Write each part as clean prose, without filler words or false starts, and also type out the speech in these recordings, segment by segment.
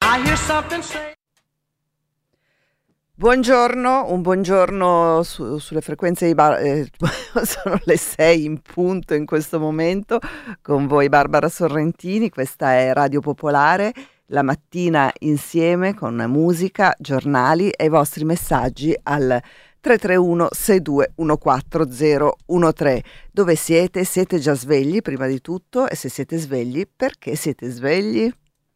I hear something say. Buongiorno, un buongiorno sulle frequenze di sono le 6 in punto in questo momento, con voi Barbara Sorrentini, questa è Radio Popolare, la mattina insieme con musica, giornali e i vostri messaggi al 331 62 14013. Dove siete? Siete già svegli prima di tutto, e se siete svegli, perché siete svegli?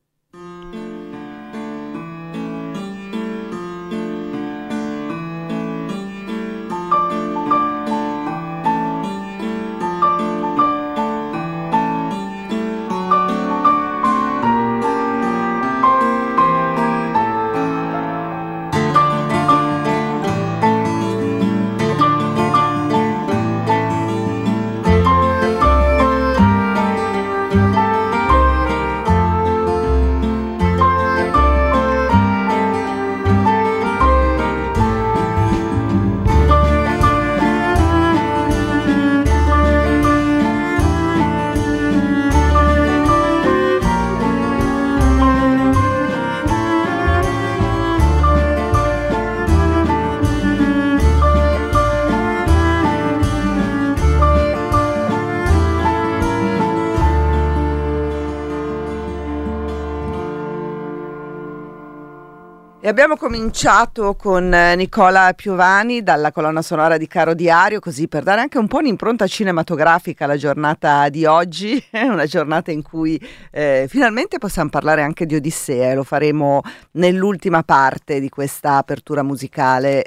E abbiamo cominciato con Nicola Piovani dalla colonna sonora di Caro Diario, così per dare anche un po' un'impronta cinematografica alla giornata di oggi, una giornata in cui finalmente possiamo parlare anche di Odissea, e lo faremo nell'ultima parte di questa apertura musicale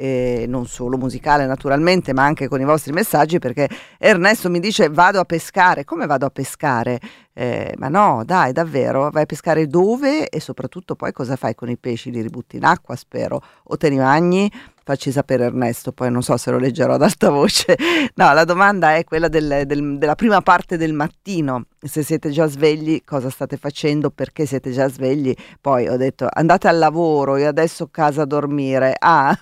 e non solo musicale naturalmente, ma anche con i vostri messaggi, perché Ernesto mi dice vado a pescare. Come vado a pescare? Ma no, dai, davvero? Vai a pescare dove? E soprattutto poi cosa fai con i pesci? Li ributti in acqua, spero, o te li mangi? Facci sapere Ernesto, poi non so se lo leggerò ad alta voce. No, la domanda è quella della prima parte del mattino. Se siete già svegli, cosa state facendo? Perché siete già svegli? Poi ho detto andate al lavoro, io adesso casa a dormire. Ah,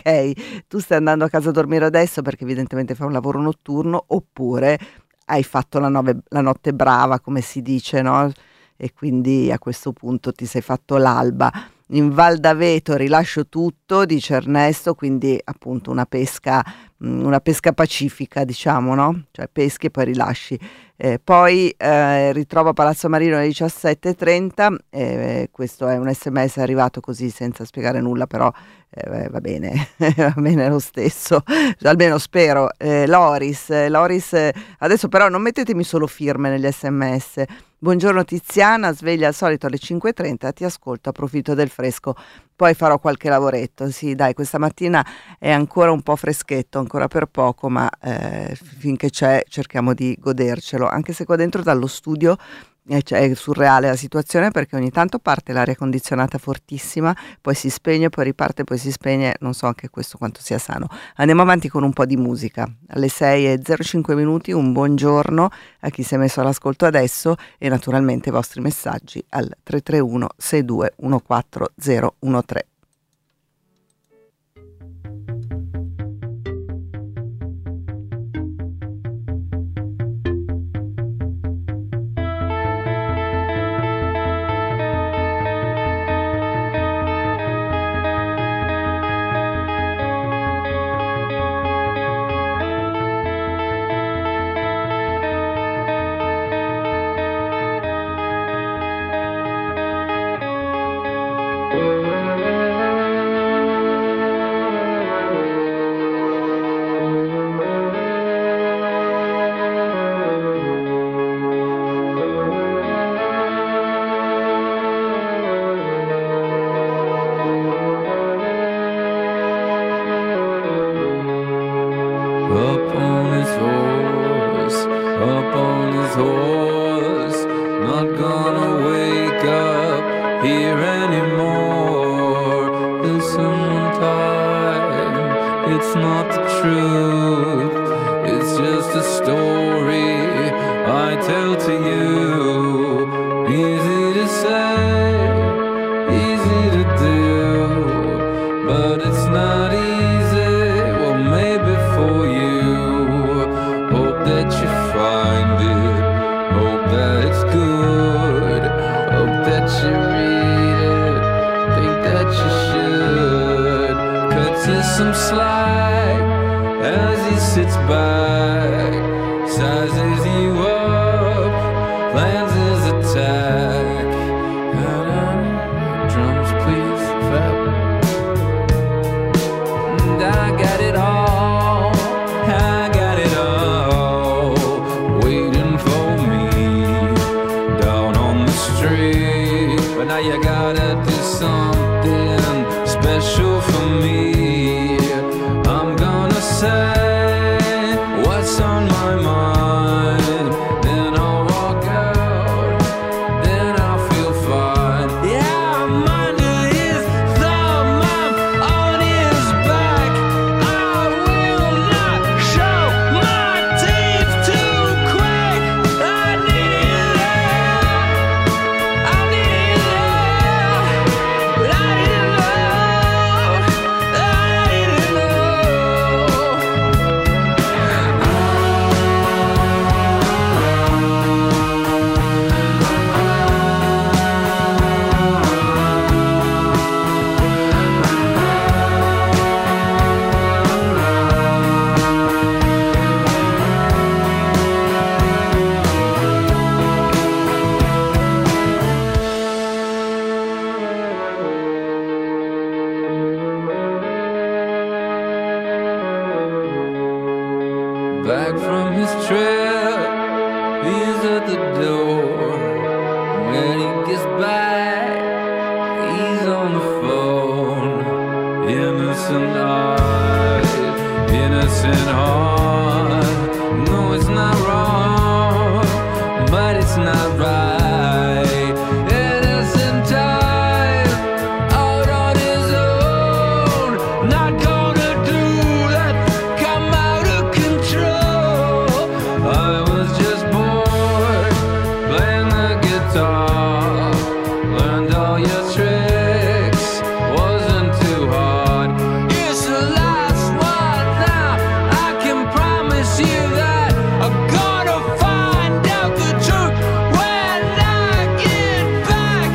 ok, tu stai andando a casa a dormire adesso perché evidentemente fai un lavoro notturno, oppure hai fatto la notte brava, come si dice, no? E quindi a questo punto ti sei fatto l'alba. In Val d'Aveto rilascio tutto, dice Ernesto, quindi appunto una pesca pacifica, diciamo, no? Cioè peschi e poi rilasci. Poi ritrovo Palazzo Marino alle 17:30, questo è un SMS arrivato così senza spiegare nulla, però va bene, va bene lo stesso, almeno spero. Loris, adesso però non mettetemi solo firme negli SMS. Buongiorno Tiziana, sveglia al solito alle 5:30, ti ascolto, approfitto del fresco, poi farò qualche lavoretto. Sì, dai, questa mattina è ancora un po' freschetto, ancora per poco, ma finché c'è cerchiamo di godercelo, anche se qua dentro dallo studio è surreale la situazione, perché ogni tanto parte l'aria condizionata fortissima, poi si spegne, poi riparte, poi si spegne, non so anche questo quanto sia sano. Andiamo avanti con un po' di musica. Alle 6:05 un buongiorno a chi si è messo all'ascolto adesso, e naturalmente i vostri messaggi al 331 62 14013. Up on his horse, not gonna wake up here anymore. Listen time, it's not the truth, it's just a story I tell to you. Easy to say, easy to do, but it's not easy, well maybe for you. Hope that you find it, hope that it's good, hope that you read it. some slack as he sits back, sizes you up, plans his attack. Drums please, fat. And I got it all, I got it all, waiting for me down on the street. But now you gotta do something special for me. I'm gonna say what's on my mind, then I'll walk out, then I'll feel fine. Yeah, I'm under his thumb, I'm on his back. I will not show my teeth to crack. I need it there, I need it there, but I didn't know, I didn't know. Back from his trip, he's at the door. When he gets back, he's on the phone. Innocent eyes, innocent heart. No, it's not wrong, but it's not right. Innocent time, out on his own. Not gonna do that, come out of control. I was just bored, playing the guitar. Learned all your tricks, wasn't too hard. It's the last one now, I can promise you that I'm gonna find out the truth when I get back.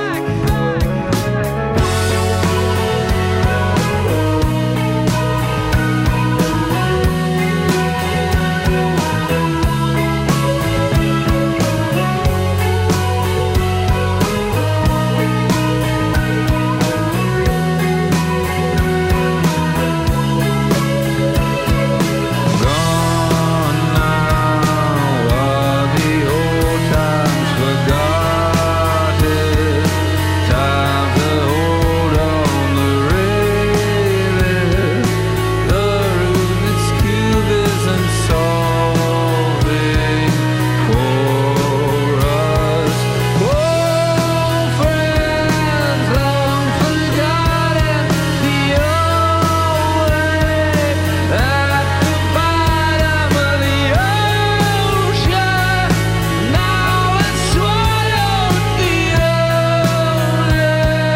Gone now are the old times forgotten. Time to hold on the railing. The Rubik's Cube isn't solving for us. Old friends long forgotten, the old way at the bottom of the ocean. Now it's swallowed the only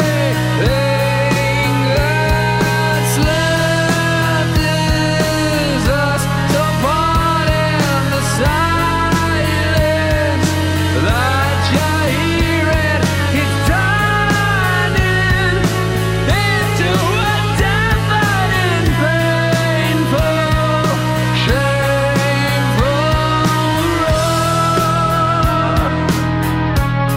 thing that's left is us to part in the silence that you're hearing. It's turning into a deafening, painful, shameful roar.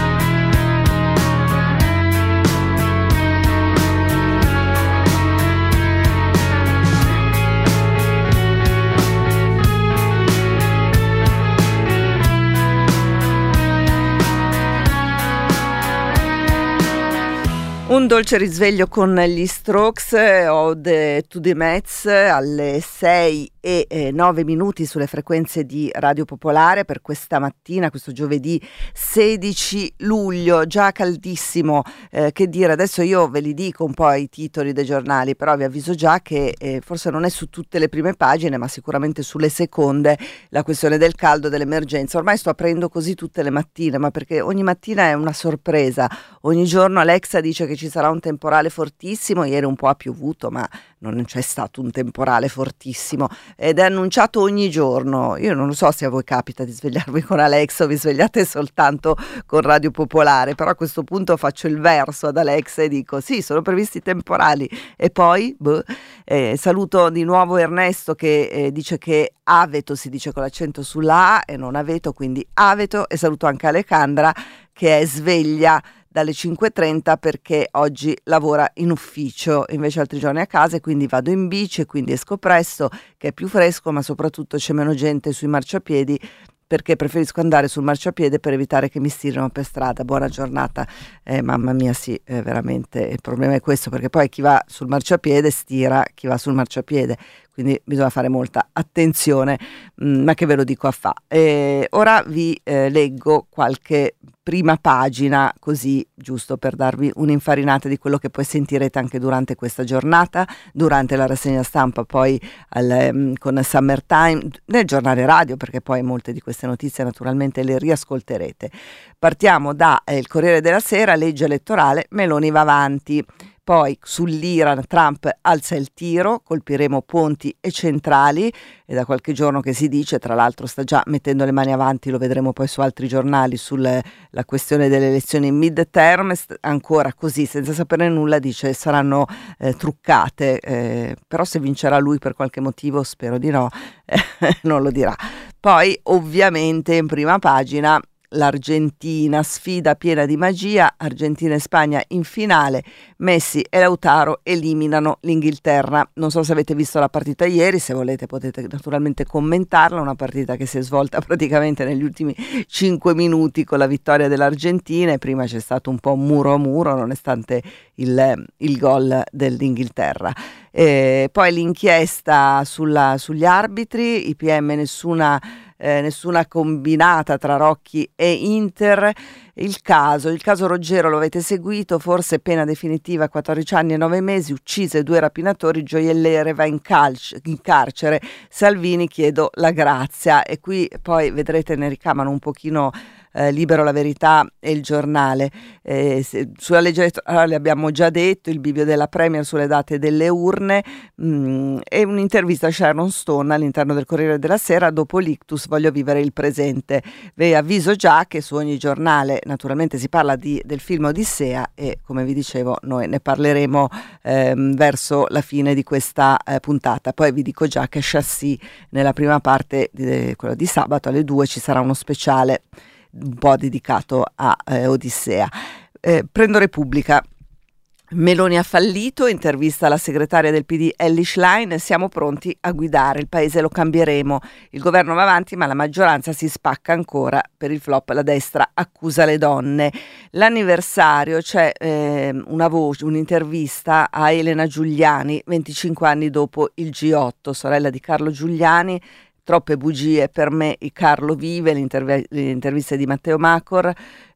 Un dolce risveglio con gli Strokes, Ode to the Mets, alle 6:09 sulle frequenze di Radio Popolare per questa mattina, questo giovedì 16 luglio, già caldissimo, che dire, adesso io ve li dico un po' i titoli dei giornali, però vi avviso già che forse non è su tutte le prime pagine, ma sicuramente sulle seconde, la questione del caldo, dell'emergenza. Ormai sto aprendo così tutte le mattine, ma perché ogni mattina è una sorpresa, ogni giorno Alexa dice che ci sarà un temporale fortissimo, ieri un po' ha piovuto, ma non c'è stato un temporale fortissimo, ed è annunciato ogni giorno. Io non lo so se a voi capita di svegliarvi con Alexa o vi svegliate soltanto con Radio Popolare, però a questo punto faccio il verso ad Alexa e dico sì, sono previsti temporali, e poi saluto di nuovo Ernesto che dice che Aveto si dice con l'accento sulla A e non Aveto, quindi Aveto, e saluto anche Alejandra che è sveglia dalle 5:30 perché oggi lavora in ufficio, invece altri giorni a casa, e quindi vado in bici e quindi esco presto, che è più fresco, ma soprattutto c'è meno gente sui marciapiedi, perché preferisco andare sul marciapiede per evitare che mi stirino per strada. Buona giornata, mamma mia, sì, veramente il problema è questo, perché poi chi va sul marciapiede stira chi va sul marciapiede, quindi bisogna fare molta attenzione, ma che ve lo dico a fa. Ora vi leggo qualche prima pagina, così giusto per darvi un'infarinata di quello che poi sentirete anche durante questa giornata, durante la rassegna stampa, poi con Summertime, nel giornale radio, perché poi molte di queste notizie naturalmente le riascolterete. Partiamo da il Corriere della Sera, legge elettorale, Meloni va avanti. Poi sull'Iran Trump alza il tiro, colpiremo ponti e centrali, e da qualche giorno che si dice, tra l'altro sta già mettendo le mani avanti, lo vedremo poi su altri giornali, sulla questione delle elezioni mid-term, ancora così senza sapere nulla, dice saranno truccate, però se vincerà lui per qualche motivo, spero di no, non lo dirà. Poi ovviamente in prima pagina l'Argentina, sfida piena di magia, Argentina e Spagna in finale, Messi e Lautaro eliminano l'Inghilterra. Non so se avete visto la partita ieri, se volete potete naturalmente commentarla, una partita che si è svolta praticamente negli ultimi 5 minuti con la vittoria dell'Argentina, e prima c'è stato un po' muro a muro nonostante il gol dell'Inghilterra. Poi l'inchiesta sugli arbitri, IPM nessuna combinata tra Rocchi e Inter. Il caso Roggero lo avete seguito, forse pena definitiva 14 anni e 9 mesi, uccise 2 rapinatori, gioielliere va in carcere, Salvini chiedo la grazia, e qui poi vedrete ne ricamano un pochino Libero, La Verità e Il Giornale. Sulla legge elettorale abbiamo già detto, il bivio della Premier sulle date delle urne, e un'intervista a Sharon Stone all'interno del Corriere della Sera, dopo l'ictus voglio vivere il presente. Vi avviso già che su ogni giornale naturalmente si parla del film Odissea, e come vi dicevo noi ne parleremo verso la fine di questa puntata. Poi vi dico già che Chassis nella prima parte, quello di sabato alle 2, ci sarà uno speciale un po' dedicato a Odissea. Prendo Repubblica. Meloni ha fallito, intervista alla segretaria del PD Elly Schlein, siamo pronti a guidare, il paese lo cambieremo, il governo va avanti ma la maggioranza si spacca ancora, per il flop la destra accusa le donne. L'anniversario, c'è un'intervista a Elena Giuliani, 25 anni dopo il G8, sorella di Carlo Giuliani. Troppe bugie per me, Carlo vive, le interviste di Matteo Macor,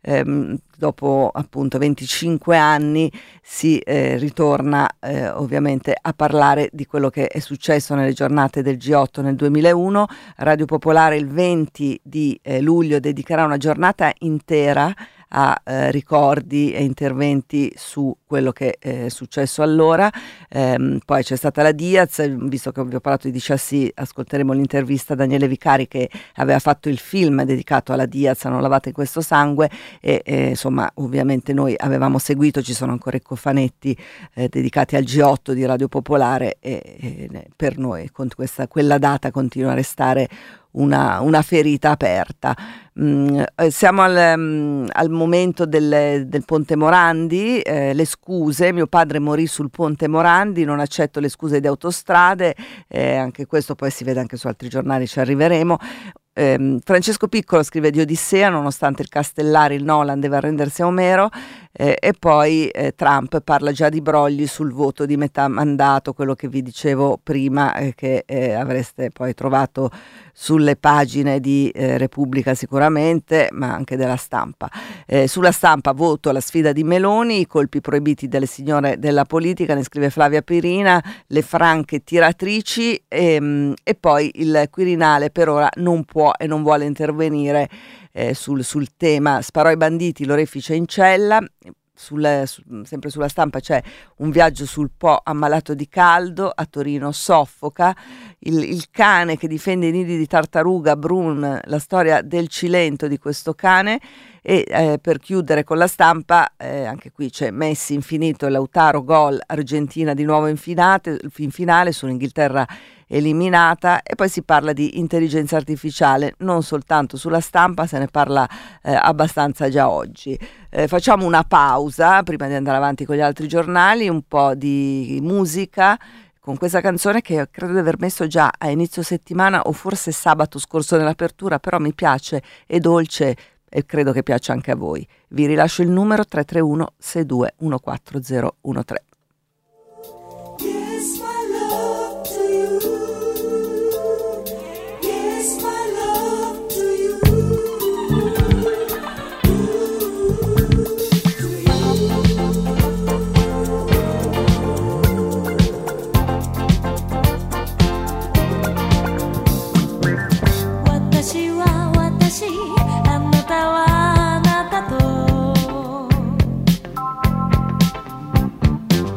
dopo appunto 25 anni si ritorna ovviamente a parlare di quello che è successo nelle giornate del G8 nel 2001. Radio Popolare il 20 di luglio dedicherà una giornata intera a ricordi e interventi su quello che è successo allora. Poi c'è stata la Diaz, visto che vi ho parlato di Chassis, ascolteremo l'intervista a Daniele Vicari che aveva fatto il film dedicato alla Diaz, Non lavate in questo sangue, e insomma ovviamente noi avevamo seguito, ci sono ancora i cofanetti dedicati al G8 di Radio Popolare, e per noi quella data continua a restare una ferita aperta. Siamo al momento del Ponte Morandi, le scuse, mio padre morì sul Ponte Morandi, non accetto le scuse di Autostrade, anche questo poi si vede anche su altri giornali, ci arriveremo. Francesco Piccolo scrive di Odissea, nonostante il Castellari, il Nolan deve arrendersi a Omero, e poi Trump parla già di brogli sul voto di metà mandato, quello che vi dicevo prima, che avreste poi trovato sulle pagine di Repubblica sicuramente, ma anche della Stampa. Sulla Stampa, voto alla sfida di Meloni, i colpi proibiti delle signore della politica, ne scrive Flavia Pirina, le franche tiratrici, e poi il Quirinale per ora non può e non vuole intervenire sul tema. Sparò ai banditi, l'orefice in cella. sempre sulla stampa c'è un viaggio sul Po ammalato di caldo, a Torino soffoca, il cane che difende i nidi di tartaruga, Brun, la storia del Cilento di questo cane. E per chiudere con la stampa, anche qui c'è Messi infinito, Lautaro gol, Argentina di nuovo in finale sull'Inghilterra eliminata, e poi si parla di intelligenza artificiale non soltanto sulla stampa, se ne parla abbastanza già oggi. Facciamo una pausa prima di andare avanti con gli altri giornali, un po' di musica con questa canzone che credo di aver messo già a inizio settimana o forse sabato scorso nell'apertura, però mi piace, è dolce e credo che piaccia anche a voi. Vi rilascio il numero 331 62 14013. Yes, my love to you. Yes, my love to you. Watashi wa watashi, あなたはあなたと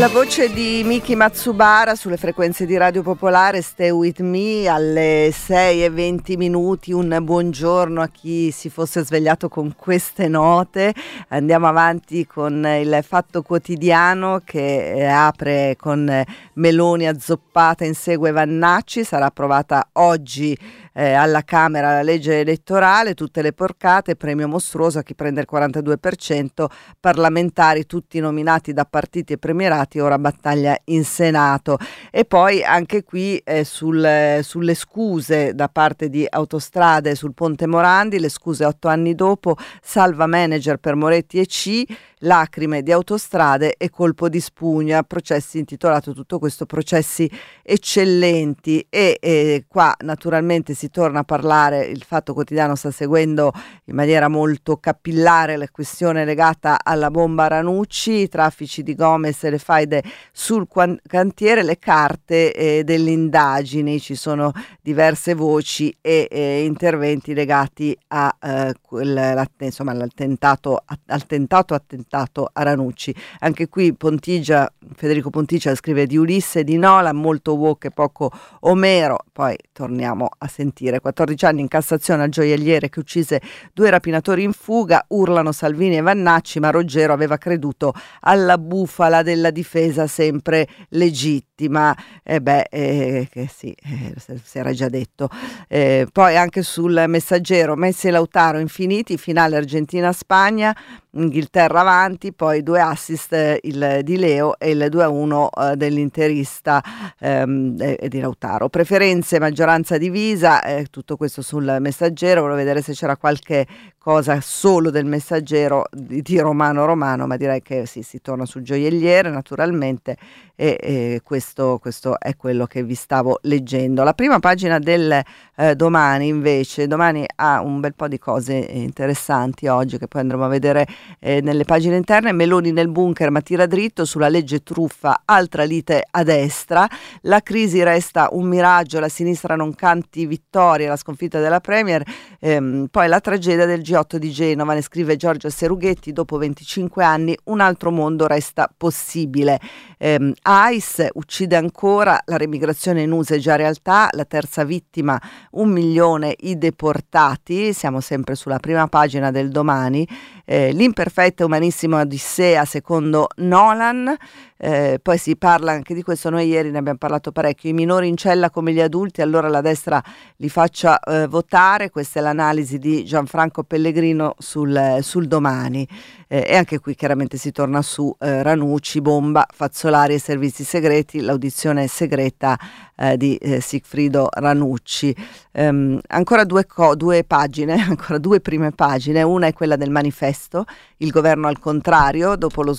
La voce di Miki Matsubara sulle frequenze di Radio Popolare, Stay With Me alle 6:20. Un buongiorno a chi si fosse svegliato con queste note. Andiamo avanti con il Fatto Quotidiano che apre con Meloni azzoppata, insegue Vannacci. Sarà approvata oggi alla Camera la legge elettorale, tutte le porcate, premio mostruoso a chi prende il 42%, parlamentari tutti nominati da partiti e premierati, ora battaglia in Senato. E poi anche qui sulle scuse da parte di Autostrade sul Ponte Morandi, le scuse 8 anni dopo, salva manager per Moretti e C, lacrime di Autostrade e colpo di spugna, processi intitolato tutto questo processi eccellenti. E qua naturalmente si torna a parlare, il Fatto Quotidiano sta seguendo in maniera molto capillare la questione legata alla bomba Ranucci, i traffici di Gomez e le faide sul cantiere, le carte delle indagini. Ci sono diverse voci e interventi legati al tentato a Ranucci. Anche qui Federico Pontigia scrive di Ulisse e di Nolan, molto woke e poco Omero. Poi torniamo a sentire 14 anni in Cassazione al gioielliere che uccise 2 rapinatori in fuga, urlano Salvini e Vannacci, ma Roggero aveva creduto alla bufala della difesa sempre legittima. Si era già detto. Poi anche sul Messaggero, Messi e Lautaro infiniti, finale Argentina-Spagna, Inghilterra avanti, poi 2 assist il di Leo e il 2-1 dell'interista di Lautaro. Preferenze, maggioranza divisa, tutto questo sul Messaggero. Volevo vedere se c'era qualche cosa solo del Messaggero di Romano, ma direi che sì, si torna sul gioielliere naturalmente, e questo è quello che vi stavo leggendo. La prima pagina del Domani invece, Domani ha un bel po' di cose interessanti oggi che poi andremo a vedere nelle pagine interne. Meloni nel bunker ma tira dritto sulla legge truffa, altra lite a destra, la crisi resta un miraggio, la sinistra non canti vittoria, la sconfitta della Premier. Poi la tragedia del G8 di Genova, ne scrive Giorgio Serughetti, dopo 25 anni un altro mondo resta possibile. ICE uccide ancora, la remigrazione in USA è già realtà, la terza vittima 1 milione i deportati, siamo sempre sulla prima pagina del Domani. L'imperfetta e umanissima Odissea secondo Nolan. Poi si parla anche di questo, noi ieri ne abbiamo parlato parecchio, i minori in cella come gli adulti, allora la destra li faccia votare. Questa è l'analisi di Gianfranco Pellegrino sul Domani. E anche qui chiaramente si torna su Ranucci, bomba, Fazzolari e servizi segreti, l'audizione segreta di Sigfrido Ranucci. Ancora due pagine, ancora 2 prime pagine. Una è quella del manifesto, il governo al contrario, dopo lo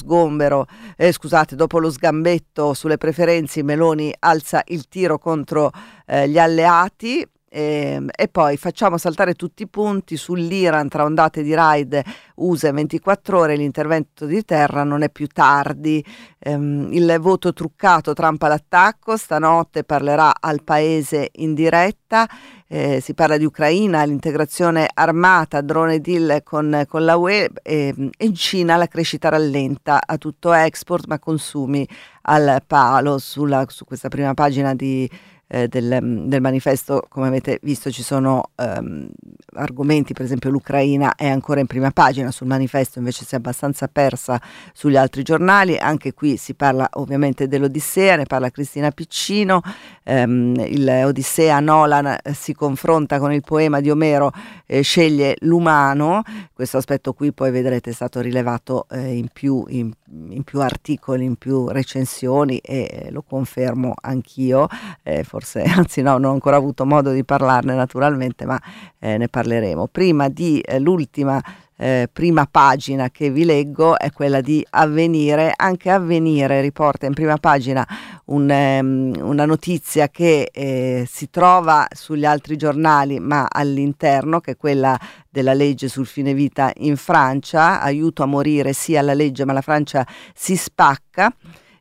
sgambetto sulle preferenze, Meloni alza il tiro contro gli alleati. E poi facciamo saltare tutti i punti sull'Iran tra ondate di raid USA 24 ore, l'intervento di terra non è più tardi. Il voto truccato, Trump all'attacco, stanotte parlerà al paese in diretta. Si parla di Ucraina, l'integrazione armata, drone deal con la UE, e in Cina la crescita rallenta, a tutto export ma consumi al palo. Su questa prima pagina del manifesto, come avete visto, ci sono argomenti, per esempio l'Ucraina è ancora in prima pagina, sul manifesto invece si è abbastanza persa sugli altri giornali. Anche qui si parla ovviamente dell'Odissea, ne parla Cristina Piccino. L'Odissea, Nolan si confronta con il poema di Omero, sceglie l'umano. Questo aspetto qui poi vedrete è stato rilevato in più articoli, in più recensioni, e lo confermo anch'io. Forse, anzi no, non ho ancora avuto modo di parlarne naturalmente, ma ne parleremo. Prima di l'ultima prima pagina che vi leggo è quella di Avvenire. Anche Avvenire riporta in prima pagina una notizia che si trova sugli altri giornali ma all'interno, che è quella della legge sul fine vita in Francia. Aiuto a morire, sì alla legge, ma la Francia si spacca.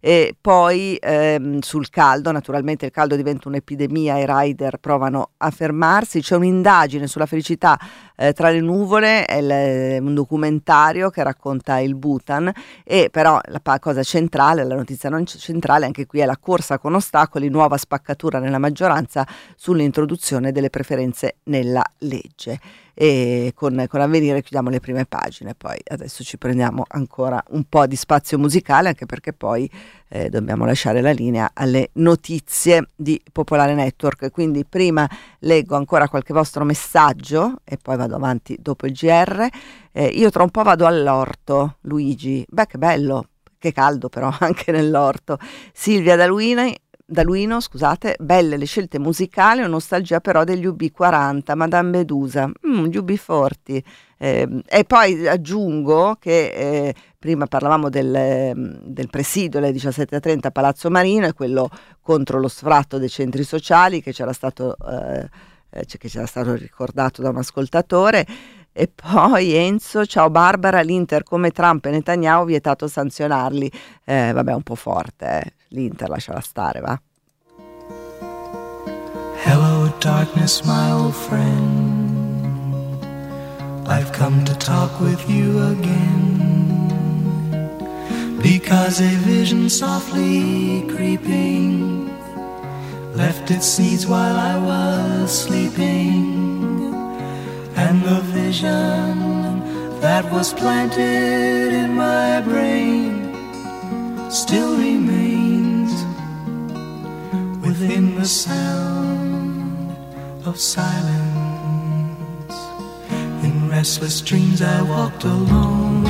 e poi sul caldo, naturalmente il caldo diventa un'epidemia, i rider provano a fermarsi, c'è un'indagine sulla felicità tra le nuvole, è un documentario che racconta il Bhutan, e però la cosa centrale, la notizia non centrale, anche qui è la corsa con ostacoli, nuova spaccatura nella maggioranza sull'introduzione delle preferenze nella legge. E con Avvenire chiudiamo le prime pagine, poi adesso ci prendiamo ancora un po' di spazio musicale, anche perché poi dobbiamo lasciare la linea alle notizie di Popolare Network, quindi prima leggo ancora qualche vostro messaggio e poi vado avanti dopo il GR. Io tra un po' vado all'orto, Luigi, beh che bello, che caldo però anche nell'orto. Silvia Daluino, scusate, belle le scelte musicali, ho nostalgia però degli UB40, Madame Medusa, gli UB40. E poi aggiungo che prima parlavamo del presidio alle 17:30 a Palazzo Marino, e quello contro lo sfratto dei centri sociali che c'era stato ricordato da un ascoltatore. E poi Enzo, ciao Barbara, l'Inter come Trump e Netanyahu vietato sanzionarli. Vabbè, un po' forte, l'Inter lasciala stare, va. Hello darkness, my old friend, I've come to talk with you again, because a vision softly creeping left its seeds while I was sleeping, and the vision that was planted in my brain still remains within the sound of silence. In restless dreams I walked alone,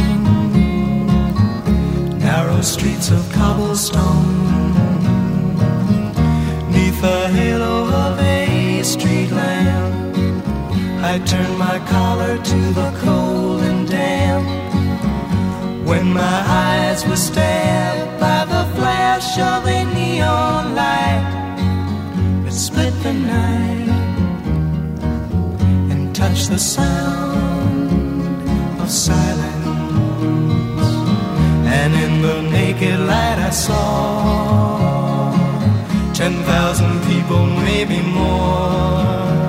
narrow streets of cobblestone, neath the halo of a street lamp. I turned my collar to the cold and damp, when my eyes were stabbed by the flash of a neon light that split the night and touched the sound of silence. And in the naked light I saw 10,000 people, maybe more,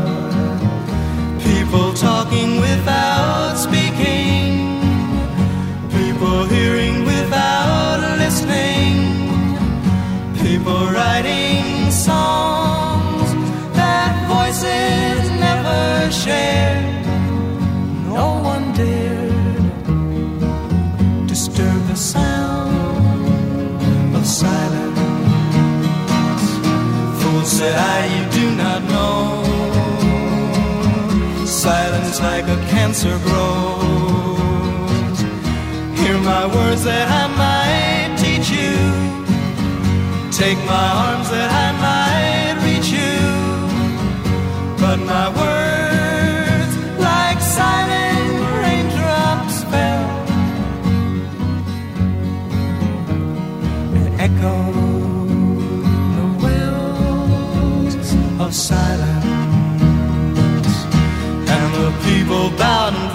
people talking without speaking, people hearing without listening, people writing songs that voices never shared. No one dared disturb the sound of silence. Fool, said I, you do not know, silence like a cancer grows. Hear my words that I might teach you, take my arms that I might reach you, but my words like silent raindrops fell and echoed the wells of silence. The people bowed and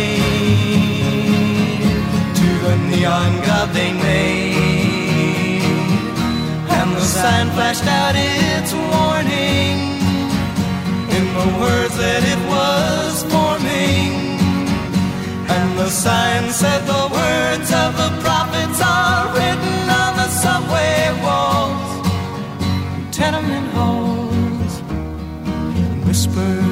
prayed to the neon god they made, and the sign flashed out its warning in the words that it was forming, and the sign said the words of the prophets are written on the subway walls, tenement halls, and whispered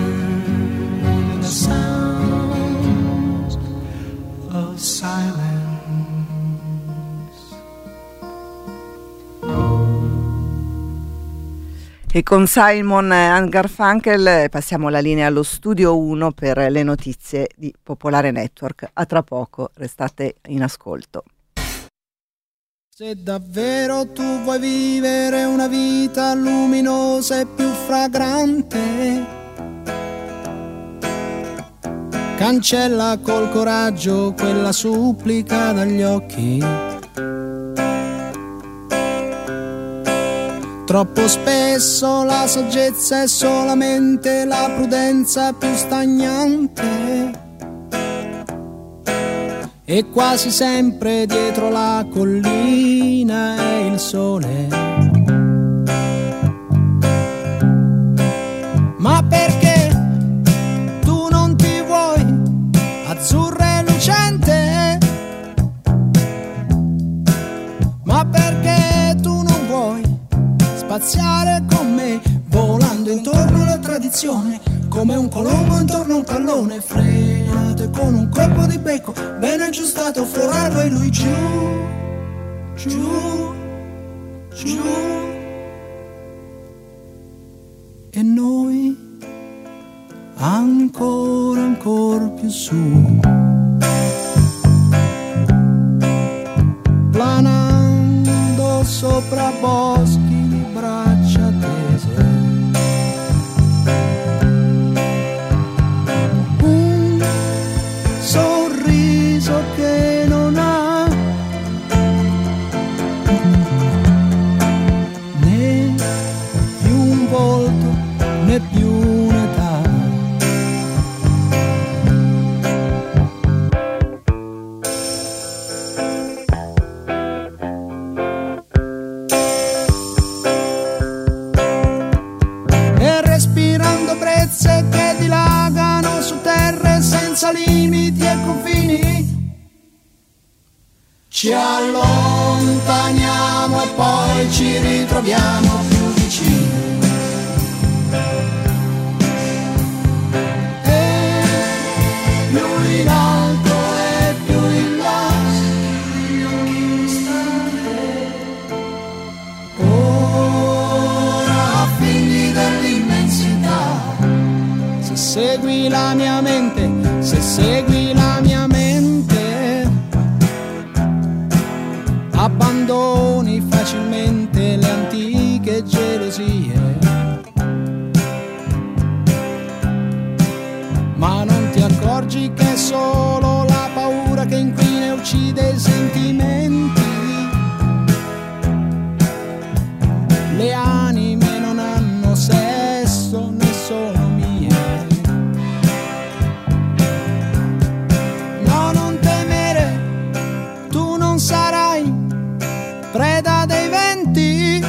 sounds of silence. E con Simon and Garfunkel passiamo la linea allo studio 1 per le notizie di Popolare Network. A tra poco, restate in ascolto. Se davvero tu vuoi vivere una vita luminosa e più fragrante, cancella col coraggio quella supplica dagli occhi. Troppo spesso la saggezza è solamente la prudenza più stagnante, e quasi sempre dietro la collina è il sole. Ma perché tu non ti vuoi azzurra e lucente? Ma perché tu non vuoi spaziare con me, volando intorno alla tradizione, come un colombo intorno a un pallone, frenato con un colpo di becco ben aggiustato, forarlo e lui giù, giù, giù, e noi ancora più su, planando sopra boschi di braccia tese. Un sorriso che non ha né più un volto né più un'età. Che dilagano su terre senza limiti e confini, ci allontaniamo e poi ci ritroviamo più vicini. E più in alto e più in là, ora figli dell'immensità. Se segui la mia mente, se segui la mia mente, abbandoni facilmente le antiche gelosie. Ma non ti accorgi che è solo la paura che inquina e uccide i sentimenti. Le anime non hanno sesso né sono mie. Sarai preda dei venti,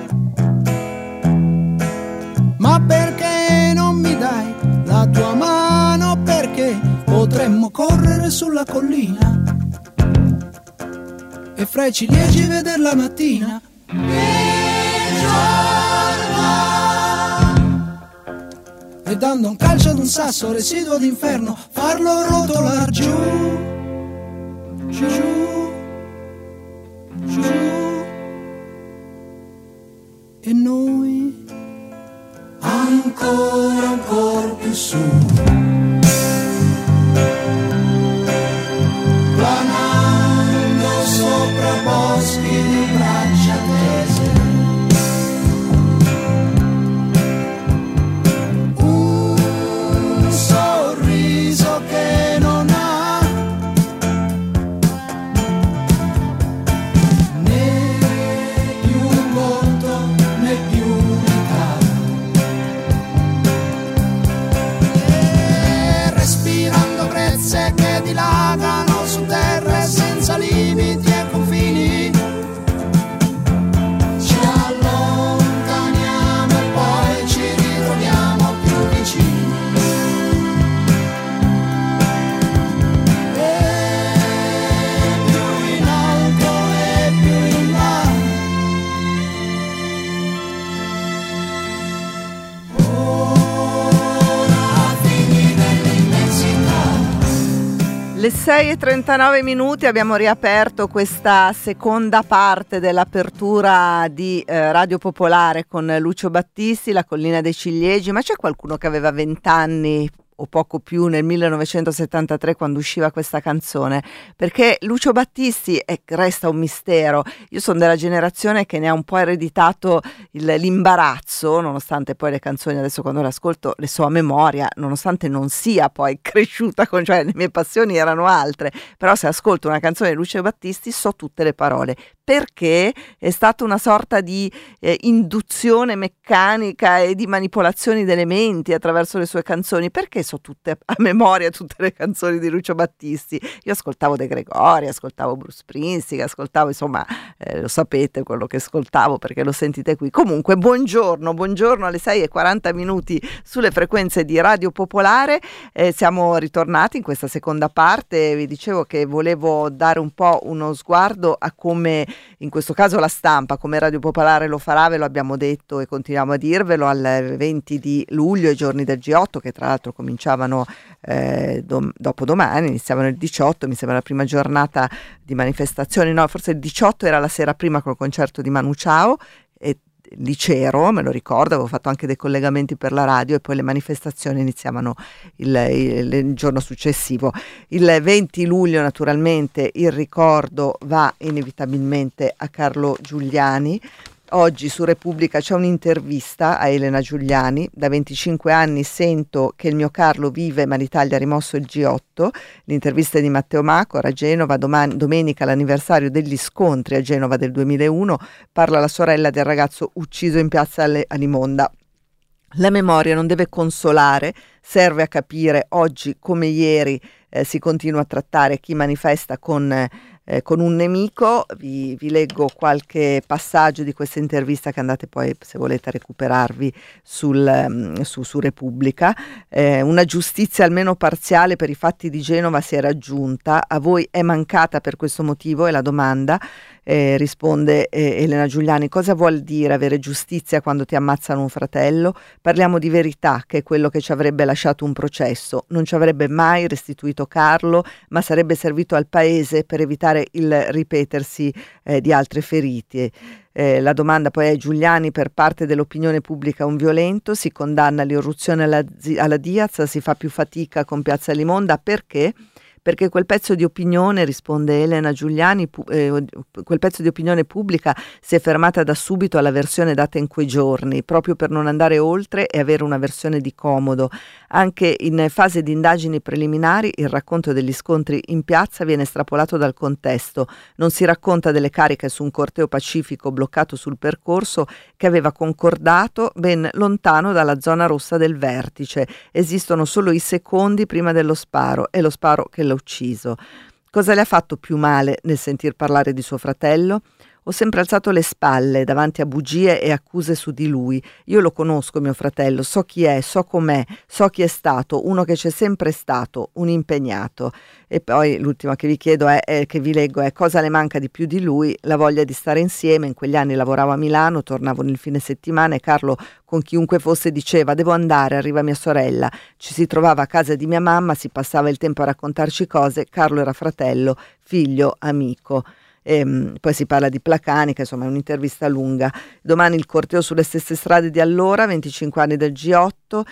ma perché non mi dai la tua mano? Perché potremmo correre sulla collina e fra i ciliegi veder la mattina e dando un calcio ad un sasso residuo d'inferno farlo rotolar giù, giù, giù, e noi ancora più su, planando sopra boschi di braccia tese. Un sorriso che non ha che dilagano su terre senza limiti e confini, ci allontaniamo e poi ci ritroviamo più vicini. E più in alto e più in là, ora figli dell'immensità. Le 6:39 abbiamo riaperto questa seconda parte dell'apertura di Radio Popolare con Lucio Battisti, La collina dei ciliegi. Ma c'è qualcuno che aveva 20 anni o poco più nel 1973 quando usciva questa canzone? Perché Lucio Battisti resta un mistero. Io sono della generazione che ne ha un po' ereditato l'imbarazzo, nonostante poi le canzoni adesso quando le ascolto le so a memoria, nonostante non sia poi cresciuta con, cioè le mie passioni erano altre, però se ascolto una canzone di Lucio Battisti so tutte le parole, perché è stata una sorta di induzione meccanica e di manipolazione di elementi attraverso le sue canzoni. Perché so tutte a memoria tutte le canzoni di Lucio Battisti. Io ascoltavo De Gregori, ascoltavo Bruce Springsteen, ascoltavo, insomma, lo sapete quello che ascoltavo perché lo sentite qui. Comunque, buongiorno alle 6:40 sulle frequenze di Radio Popolare. Siamo ritornati in questa seconda parte. Vi dicevo che volevo dare un po' uno sguardo a come, in questo caso, la stampa, come Radio Popolare lo farà, ve lo abbiamo detto e continuiamo a dirvelo, al 20 di luglio, i giorni del G8, che tra l'altro cominciavano dopo domani, iniziavano il 18, mi sembra la prima giornata di manifestazioni, no, forse il 18 era la sera prima col concerto di Manu Chao, e lì c'ero, me lo ricordo, avevo fatto anche dei collegamenti per la radio, e poi le manifestazioni iniziavano il giorno successivo. Il 20 luglio naturalmente il ricordo va inevitabilmente a Carlo Giuliani. Oggi su Repubblica c'è un'intervista a Elena Giuliani. Da 25 anni sento che il mio Carlo vive ma l'Italia ha rimosso il G8. L'intervista è di Matteo Macor a Genova. Domenica l'anniversario degli scontri a Genova del 2001. Parla la sorella del ragazzo ucciso in piazza Alimonda. La memoria non deve consolare, serve a capire. Oggi come ieri si continua a trattare chi manifesta con un nemico. Vi leggo qualche passaggio di questa intervista che andate poi, se volete, a recuperarvi su Repubblica. Una giustizia almeno parziale per i fatti di Genova si è raggiunta. A voi è mancata per questo motivo? È la domanda. Risponde Elena Giuliani: cosa vuol dire avere giustizia quando ti ammazzano un fratello? Parliamo di verità, che è quello che ci avrebbe lasciato un processo. Non ci avrebbe mai restituito Carlo, ma sarebbe servito al paese per evitare il ripetersi di altre ferite. La domanda poi è: Giuliani per parte dell'opinione pubblica è un violento, si condanna l'irruzione alla Diaz, si fa più fatica con Piazza Limonda, perché? Perché quel pezzo di opinione, risponde Elena Giuliani, quel pezzo di opinione pubblica si è fermata da subito alla versione data in quei giorni, proprio per non andare oltre e avere una versione di comodo. Anche in fase di indagini preliminari il racconto degli scontri in piazza viene estrapolato dal contesto. Non si racconta delle cariche su un corteo pacifico bloccato sul percorso che aveva concordato ben lontano dalla zona rossa del vertice. Esistono solo i secondi prima dello sparo, e lo sparo che l'ha ucciso. Cosa le ha fatto più male nel sentir parlare di suo fratello? Ho sempre alzato le spalle davanti a bugie e accuse su di lui. Io lo conosco, mio fratello, so chi è, so com'è, so chi è stato, uno che c'è sempre stato, un impegnato. E poi l'ultima che vi chiedo che vi leggo è: cosa le manca di più di lui? La voglia di stare insieme. In quegli anni lavoravo a Milano, tornavo nel fine settimana e Carlo, con chiunque fosse, diceva: devo andare, arriva mia sorella. Ci si trovava a casa di mia mamma, si passava il tempo a raccontarci cose. Carlo era fratello, figlio, amico. Poi si parla di Placanica, insomma è un'intervista lunga. Domani il corteo sulle stesse strade di allora, 25 anni del G8,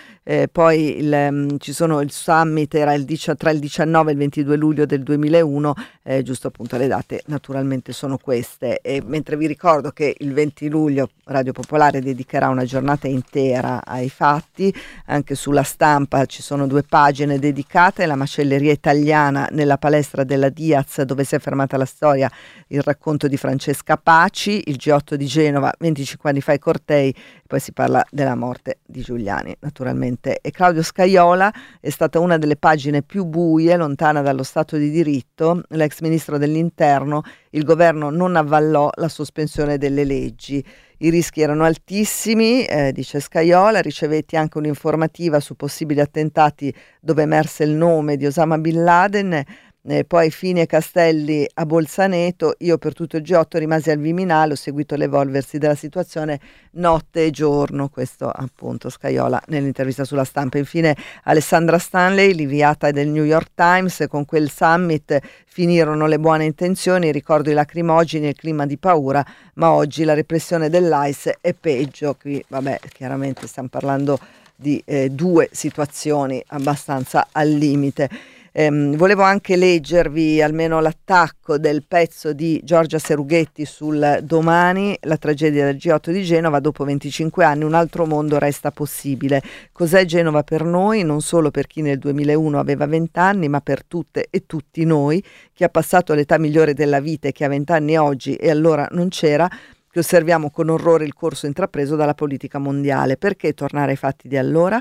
poi ci sono il summit, era tra il 19 e il 22 luglio del 2001, giusto appunto le date naturalmente sono queste. E mentre vi ricordo che il 20 luglio Radio Popolare dedicherà una giornata intera ai fatti, anche sulla Stampa ci sono 2 pagine dedicate: la macelleria italiana nella palestra della Diaz, dove si è fermata la storia, il racconto di Francesca Paci, il G8 di Genova, 25 anni fa i cortei, poi si parla della morte di Giuliani naturalmente. E Claudio Scajola è stata una delle pagine più buie, lontana dallo Stato di diritto. L'ex ministro dell'Interno: il governo non avvallò la sospensione delle leggi. I rischi erano altissimi, dice Scajola. Ricevetti anche un'informativa su possibili attentati dove emerse il nome di Osama Bin Laden. Poi Fini e Castelli a Bolzaneto. Io per tutto il G8 rimasi al Viminale, ho seguito l'evolversi della situazione notte e giorno. Questo appunto Scajola nell'intervista sulla Stampa. Infine Alessandra Stanley, l'inviata del New York Times: con quel summit finirono le buone intenzioni, ricordo i lacrimogeni e il clima di paura, ma oggi la repressione dell'ICE è peggio. Qui vabbè, chiaramente stiamo parlando di 2 situazioni abbastanza al limite. Volevo anche leggervi almeno l'attacco del pezzo di Giorgia Serughetti sul Domani, la tragedia del G8 di Genova. Dopo 25 anni un altro mondo resta possibile. Cos'è Genova per noi? Non solo per chi nel 2001 aveva 20 anni, ma per tutte e tutti noi, chi ha passato l'età migliore della vita e chi ha 20 anni oggi e allora non c'era, che osserviamo con orrore il corso intrapreso dalla politica mondiale. Perché tornare ai fatti di allora?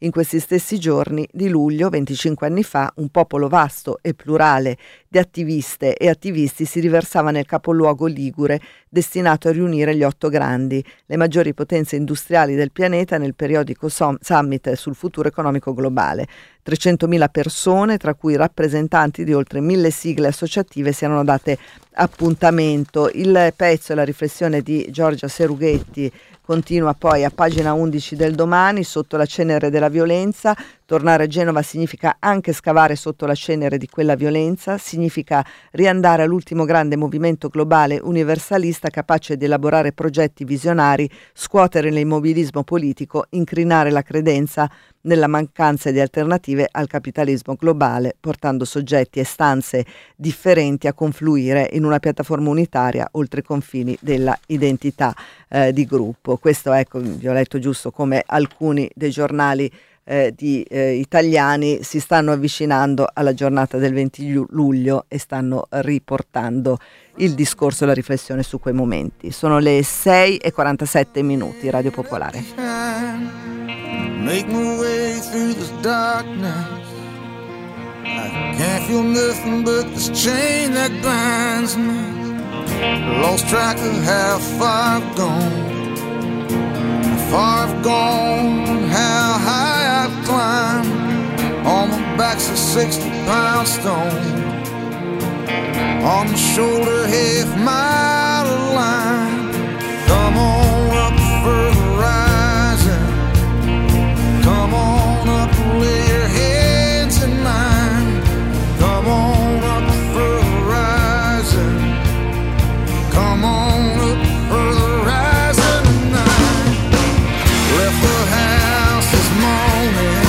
In questi stessi giorni di luglio, 25 anni fa, un popolo vasto e plurale di attiviste e attivisti si riversava nel capoluogo ligure destinato a riunire gli 8 grandi, le maggiori potenze industriali del pianeta nel periodico Summit sul futuro economico globale. 300.000 persone, tra cui rappresentanti di oltre 1.000 sigle associative, si erano date appuntamento. Il pezzo e la riflessione di Giorgia Serughetti continua poi a pagina 11 del Domani: sotto la cenere della violenza. Tornare a Genova significa anche scavare sotto la cenere di quella violenza, significa riandare all'ultimo grande movimento globale universalista capace di elaborare progetti visionari, scuotere l'immobilismo politico, incrinare la credenza nella mancanza di alternative al capitalismo globale, portando soggetti e stanze differenti a confluire in una piattaforma unitaria oltre i confini della identità di gruppo. Questo, ecco, vi ho letto giusto come alcuni dei giornali italiani si stanno avvicinando alla giornata del 20 luglio e stanno riportando il discorso e la riflessione su quei momenti. Sono le 6:47, Radio Popolare. Make my way through this darkness. I can't feel nothing but this chain that binds me. Lost track of how far I've gone. Far I've gone, how high I've climbed. On my back's a 60-pound stone. On my shoulder, half mile of line. Come on up for the rising. Come on up, lay your hands in mine. Come on up for the rising. Come on up for the rising tonight. Left the house this morning.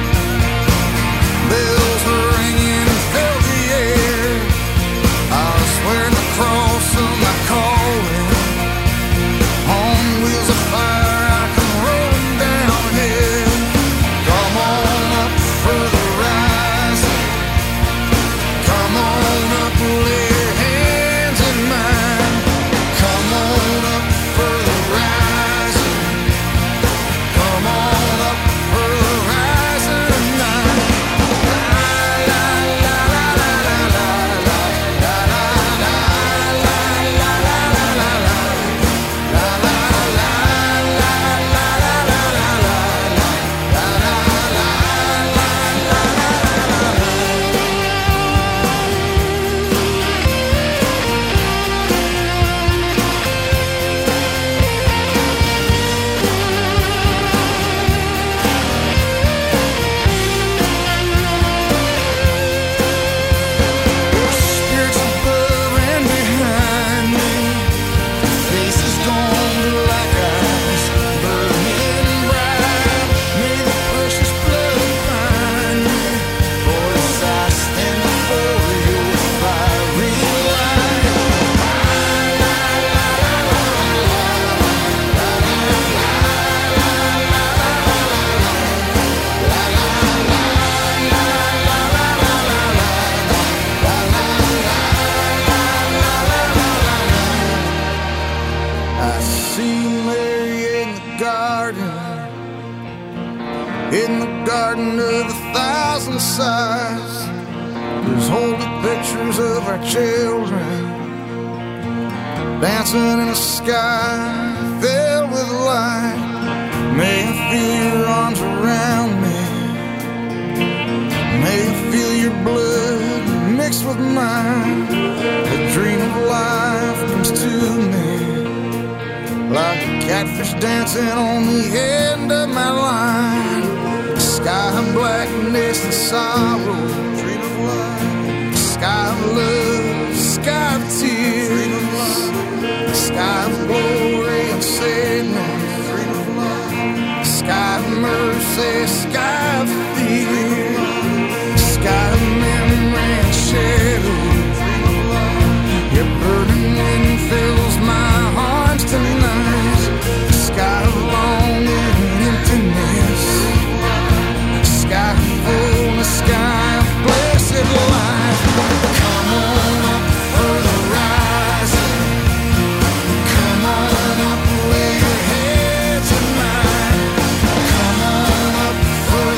Bells were ringing, filled the air. I was swearing the cross of my calling. On wheels of fire, I come rolling down here. Come on up for the rising. Come on up, lay your hands in mine. Come on up for the rising. Come on up for the rising tonight. La la la la la la la la la la la la la la la. La la la la la la la la la. La la la la la la la. Spirits above and behind me. Faces gone like ice, burning bright. May the precious blood find me. Voice, I stand before your fiery light. I see Mary in the garden of 1,000 sighs. There's holy pictures of our children dancing in a sky filled with light. May I feel your arms around me. May I feel your blood mixed with mine. The dream of life comes to me like a catfish dancing on the end of my line. Sky of blackness and sorrow, dream of love. Sky of love, sky of tears. Dream of love. Sky of glory and sadness, dream of love. Sky of mercy, sky of fear. Sky of memory and shadow, dream of love. Your burning wind fills my arms tonight. Sky of longing and emptiness. Sky full, the sky of blessed life. Come on up for the rising. Come on up, lay your head tonight. Come on up for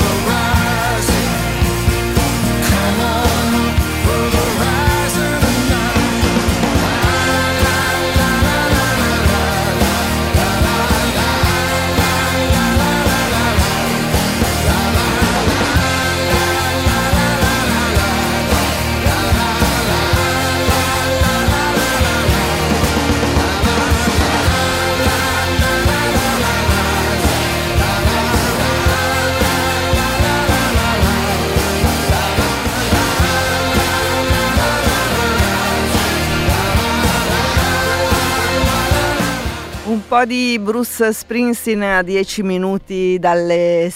po' di Bruce Springsteen a 10 minuti dalle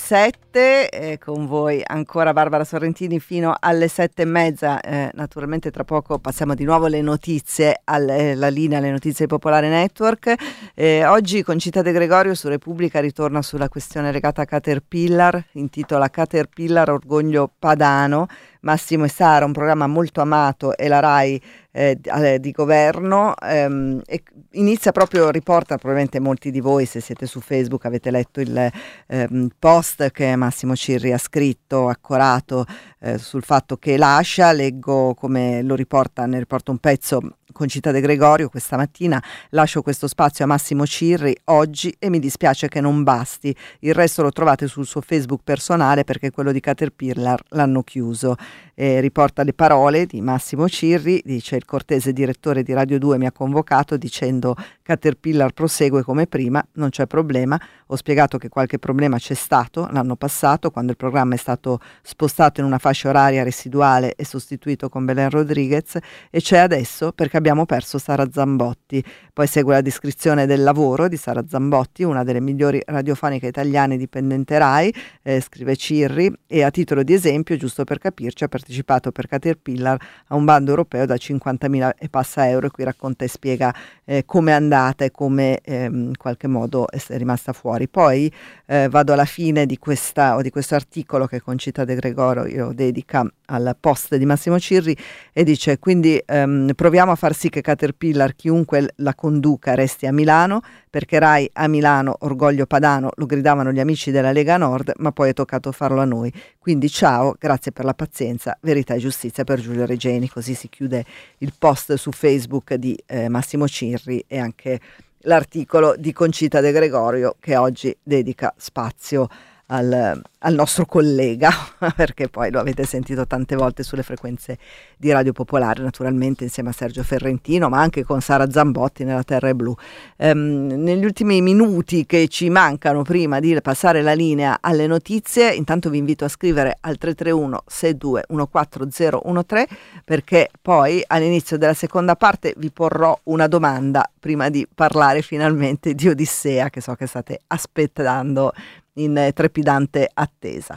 7, con voi ancora Barbara Sorrentini fino alle 7:30. Naturalmente tra poco passiamo di nuovo alle notizie, alla linea alle notizie di Popolare Network. Oggi Concita De Gregorio su Repubblica ritorna sulla questione legata a Caterpillar, intitola Caterpillar Orgoglio Padano. Massimo e Sara, un programma molto amato, e la Rai di governo, e inizia proprio, riporta, probabilmente molti di voi, se siete su Facebook avete letto il post che Massimo Cirri ha scritto, accorato, sul fatto che lascia. Leggo come ne riporta un pezzo Concita De Gregorio questa mattina: lascio questo spazio a Massimo Cirri oggi e mi dispiace che non basti, il resto lo trovate sul suo Facebook personale perché quello di Caterpillar l'hanno chiuso. Riporta le parole di Massimo Cirri, dice: il cortese direttore di Radio 2 mi ha convocato dicendo Caterpillar prosegue come prima, non c'è problema, ho spiegato che qualche problema c'è stato l'anno passato quando il programma è stato spostato in una fascia oraria residuale e sostituito con Belen Rodriguez, e c'è adesso perché abbiamo perso Sara Zambotti. Poi segue la descrizione del lavoro di Sara Zambotti, una delle migliori radiofoniche italiane dipendente Rai, scrive Cirri, e a titolo di esempio, giusto per capirci, ha partecipato per Caterpillar a un bando europeo da 50.000 e passa euro, e qui racconta e spiega come è andata e come in qualche modo è rimasta fuori. Poi vado alla fine di questo articolo che Concita De Gregorio dedica al post di Massimo Cirri e dice: quindi proviamo a far sì che Caterpillar, chiunque la conduca, resti a Milano, perché Rai a Milano, orgoglio padano, lo gridavano gli amici della Lega Nord, ma poi è toccato farlo a noi. Quindi ciao, grazie per la pazienza, verità e giustizia per Giulio Regeni. Così si chiude il post su Facebook di Massimo Cirri e anche l'articolo di Concita De Gregorio, che oggi dedica spazio al nostro collega, perché poi lo avete sentito tante volte sulle frequenze di Radio Popolare, naturalmente insieme a Sergio Ferrentino, ma anche con Sara Zambotti nella Terra è Blu. Negli ultimi minuti che ci mancano prima di passare la linea alle notizie, intanto vi invito a scrivere al 331 62 14013, perché poi all'inizio della seconda parte vi porrò una domanda prima di parlare finalmente di Odissea, che so che state aspettando in trepidante attesa.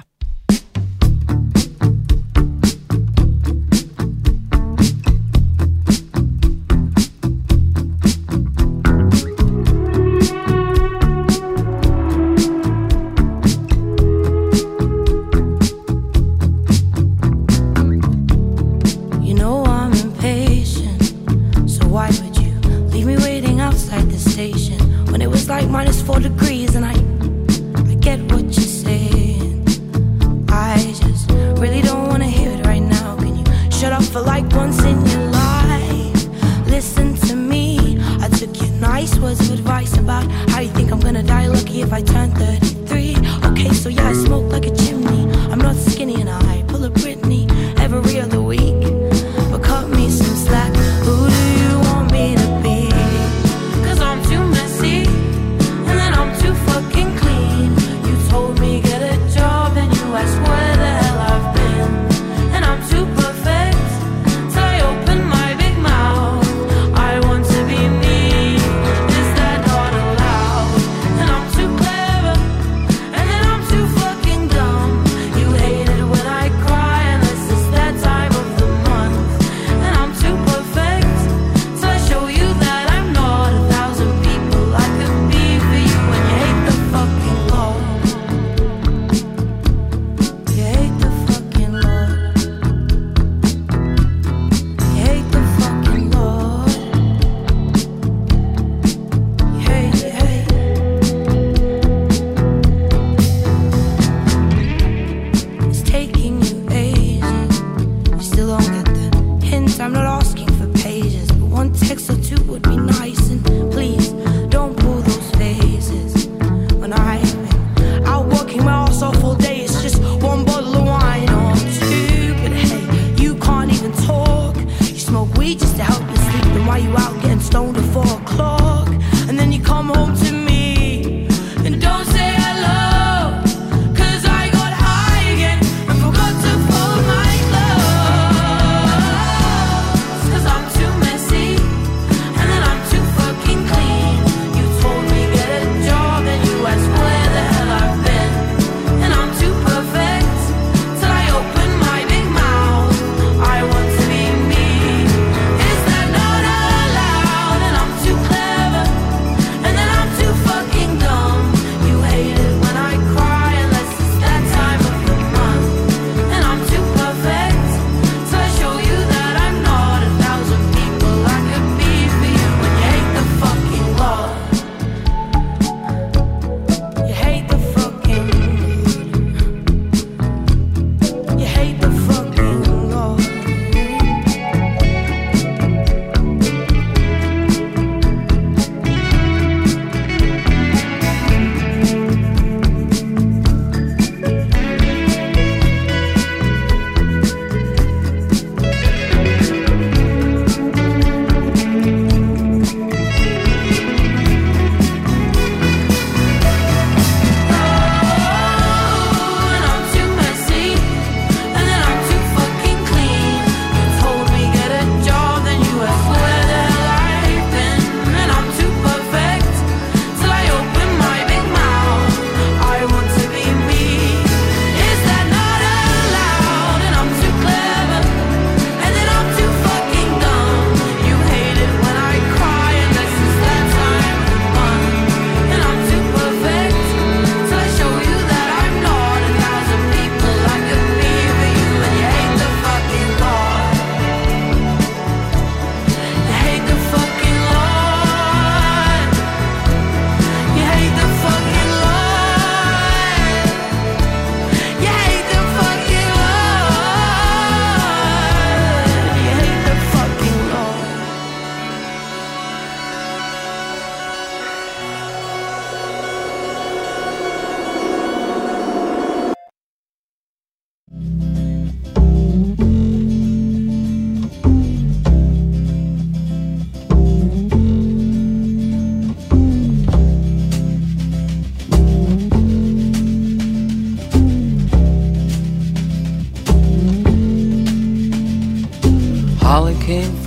You know I'm impatient, so why would you leave me waiting outside the station when it was like -4 degrees and I get what you're saying. I just really don't wanna hear it right now. Can you shut up for like once in your life? Listen to me, I took your nice words of advice about how you think I'm gonna die lucky if I turn 33. Okay, so yeah, I smoke like a chimney, I'm not skinny and I pull a Britney every other week. But cut me some slack, who do you want me to be? 'Cause I'm too messy and then I'm too fucking clean. Told me get a job and you ask where the hell I've been, and I'm too perfect till I open my big mouth. I want to be me, is that not allowed? And I'm too clever and then I'm too fucking dumb. You hate it when I cry unless it's that time of the month. And I'm too perfect till I show you that I'm not 1,000 people I could be for you. When you hate the fucking law, you hate the fucking Lord. You hate the fucking Lord. You hate. It's taking you ages. You still don't get the hint. I'm not asking for pages, but one text or two would be nice. And please don't pull those faces when I've been out working my ass off all day. It's just one bottle of wine or two, but hey, you can't even talk. You smoke weed just to help you sleep, and while you out getting stoned at 4 o'clock, and then you come home to me and don't say hello, 'cause I got high again and forgot to fold my clothes. 'Cause I'm too messy and then I'm too fucking clean. You told me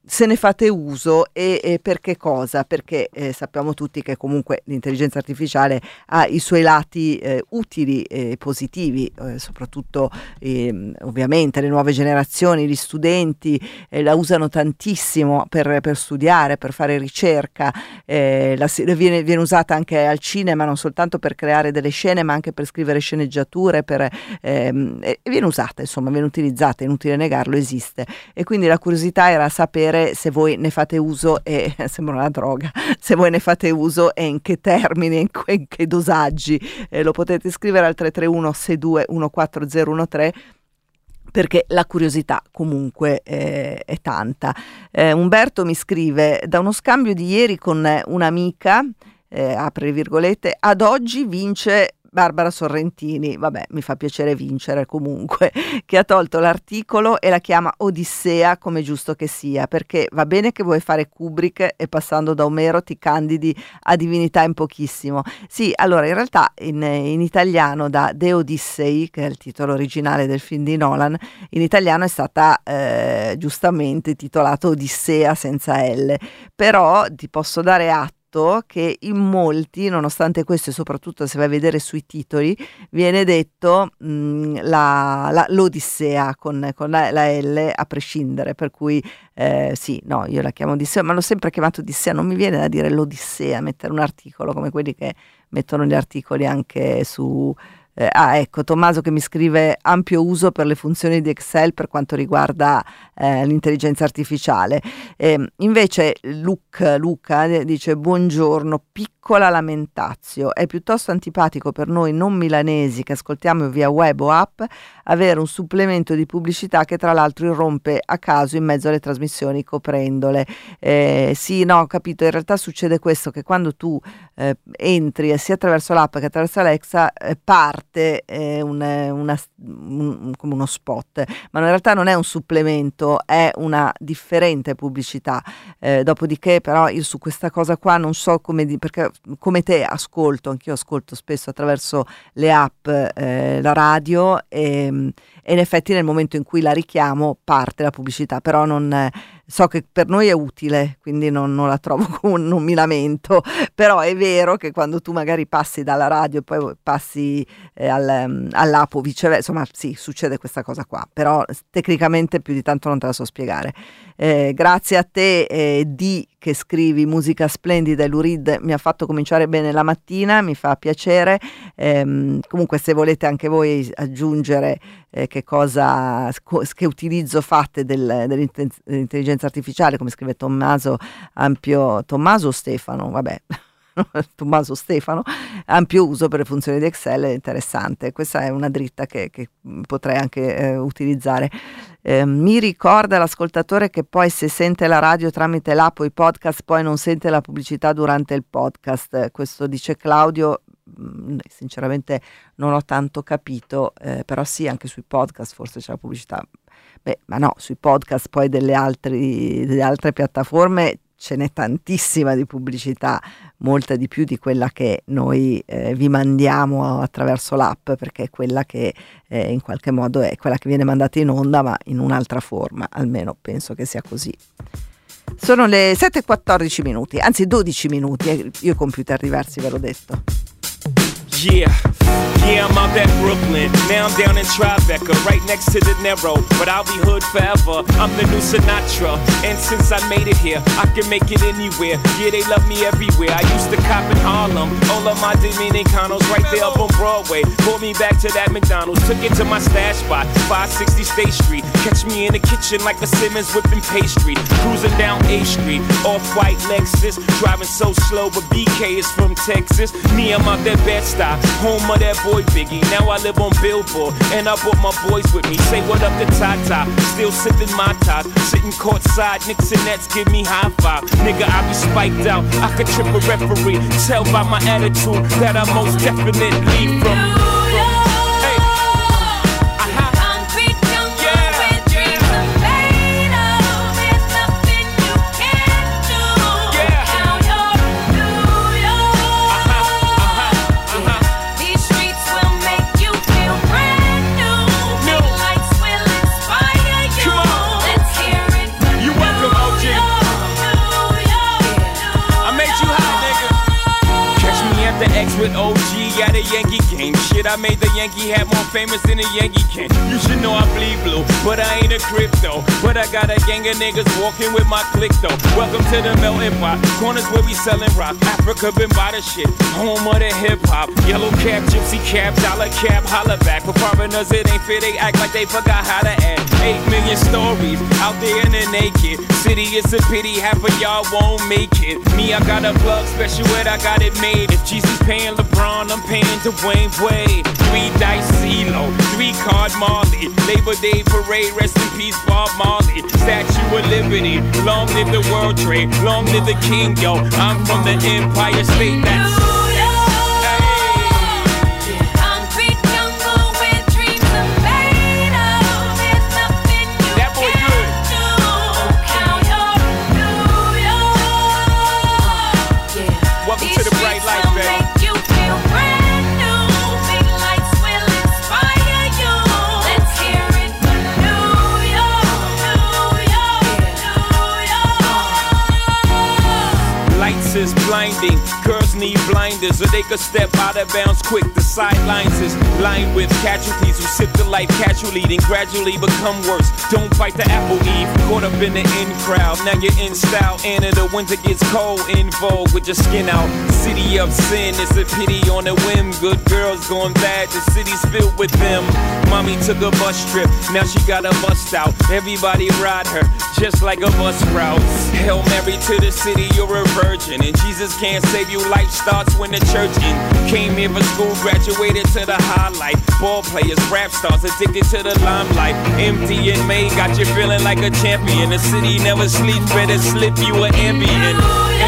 se ne fate uso e per che cosa? Perché sappiamo tutti che comunque l'intelligenza artificiale ha i suoi lati utili e positivi, soprattutto ovviamente le nuove generazioni, gli studenti la usano tantissimo per studiare, per fare ricerca, viene usata anche al cinema, non soltanto per creare delle scene ma anche per scrivere sceneggiature, viene usata, insomma, viene utilizzata, è inutile negarlo, esiste. E quindi la curiosità era sapere se voi ne fate uso, e sembra una droga, se voi ne fate uso e in che termini, in che dosaggi. Lo potete scrivere al 331 62 14013, perché la curiosità comunque è tanta. Umberto mi scrive: da uno scambio di ieri con un'amica, apre virgolette, ad oggi vince Barbara Sorrentini, vabbè, mi fa piacere vincere comunque, che ha tolto l'articolo e la chiama Odissea, come giusto che sia, perché va bene che vuoi fare Kubrick e passando da Omero ti candidi a divinità in pochissimo. Sì, allora in realtà in italiano da The Odyssey, che è il titolo originale del film di Nolan, in italiano è stata giustamente titolato Odissea senza L, però ti posso dare atto che in molti, nonostante questo, e soprattutto se vai a vedere sui titoli, viene detto l'Odissea con la L a prescindere, per cui sì, no, io la chiamo Odissea, ma l'ho sempre chiamato Odissea, non mi viene da dire l'Odissea, mettere un articolo come quelli che mettono gli articoli anche su... ecco, Tommaso che mi scrive: ampio uso per le funzioni di Excel per quanto riguarda l'intelligenza artificiale. Invece Luca dice: buongiorno, piccola lamentazio, è piuttosto antipatico per noi non milanesi che ascoltiamo via web o app avere un supplemento di pubblicità che tra l'altro irrompe a caso in mezzo alle trasmissioni coprendole. Sì, no, ho capito, in realtà succede questo, che quando tu entri sia attraverso l'app che attraverso Alexa parte come uno spot, ma in realtà non è un supplemento, è una differente pubblicità. Dopodiché però io su questa cosa qua non so perché come te anch'io ascolto spesso attraverso le app la radio e in effetti nel momento in cui la richiamo parte la pubblicità, però non so che per noi è utile, quindi non la trovo, non mi lamento, però è vero che quando tu magari passi dalla radio e poi passi all'app o viceversa, insomma sì, succede questa cosa qua, però tecnicamente più di tanto non te la so spiegare. Grazie a te di che scrivi musica splendida, e l'Urid mi ha fatto cominciare bene la mattina, mi fa piacere. Comunque se volete anche voi aggiungere che utilizzo fate dell'intelligenza artificiale, come scrive Tommaso Stefano, vabbè Tommaso Stefano, ampio uso per le funzioni di Excel, è interessante, questa è una dritta che potrei anche utilizzare. Mi ricorda l'ascoltatore che poi se sente la radio tramite l'app o i podcast poi non sente la pubblicità durante il podcast, questo dice Claudio. Sinceramente non ho tanto capito, però sì, anche sui podcast forse c'è la pubblicità. Ma no, sui podcast poi delle altre piattaforme ce n'è tantissima di pubblicità, molta di più di quella che noi vi mandiamo attraverso l'app, perché è quella che in qualche modo è quella che viene mandata in onda, ma in un'altra forma, almeno penso che sia così. Sono le 7:14 minuti, anzi 12 minuti, io computer diversi ve l'ho detto. Yeah, I'm out at Brooklyn. Now I'm down in Tribeca, right next to De Niro. But I'll be hood forever. I'm the new Sinatra. And since I made it here, I can make it anywhere. Yeah, they love me everywhere. I used to cop in Harlem. All of my Dominicanos right there up on Broadway. Pulled me back to that McDonald's. Took it to my stash spot, 560 State Street. Catch me in the kitchen like a Simmons whipping pastry. Cruising down A Street, off-white Lexus. Driving so slow, but BK is from Texas. Me, I'm out that Bed-Stuy, home of that boy Biggie. Now I live on Billboard, and I brought my boys with me. Say what up to Tata, still sipping my top. Sitting courtside, Knicks and Nets give me high five. Nigga, I be spiked out, I could trip a referee. Tell by my attitude that I most definitely from. at a Yankee game. Shit, I made the Yankee hat more famous than a Yankee can. You should know I bleed blue, but I ain't a crypto. But I got a gang of niggas walking with my click though. Welcome to the melting pot, corners where we selling rock. Africa been by the shit, home of the hip hop. Yellow cap, gypsy cap, dollar cap, holla back. For foreigners it ain't fair, they act like they forgot how to act. 8 million stories out there in the naked city. It's a pity half of y'all won't make it. Me, I got a plug special ed, I got it made. If Jesus paying LeBron, I'm paying Dwayne Wade. 3 dice CeeLo, 3 card Marley. Labor Day parade, rest in peace Bob Marley. Statue of Liberty, long live the World Trade, long live the King, yo. I'm from the Empire State. That's is blinding. Girls need blinders so they could step out of bounds quick. The sidelines is lined with casualties who sip the life casually, then gradually become worse. Don't bite the apple, Eve. Caught up in the in crowd. Now you're in style, and in the winter gets cold. In vogue with your skin out. City of sin, it's a pity on a whim. Good girls going bad, the city's filled with them. Mommy took a bus trip, now she got a bust out. Everybody ride her, just like a bus route. Hail Mary to the city, you're a virgin. And Jesus can't save you, life starts when the church in. Came here for school, graduated to the highlight. Ball players, rap stars, addicted to the limelight. Empty in May, got you feeling like a champion. The city never sleeps, better slip you an Ambien.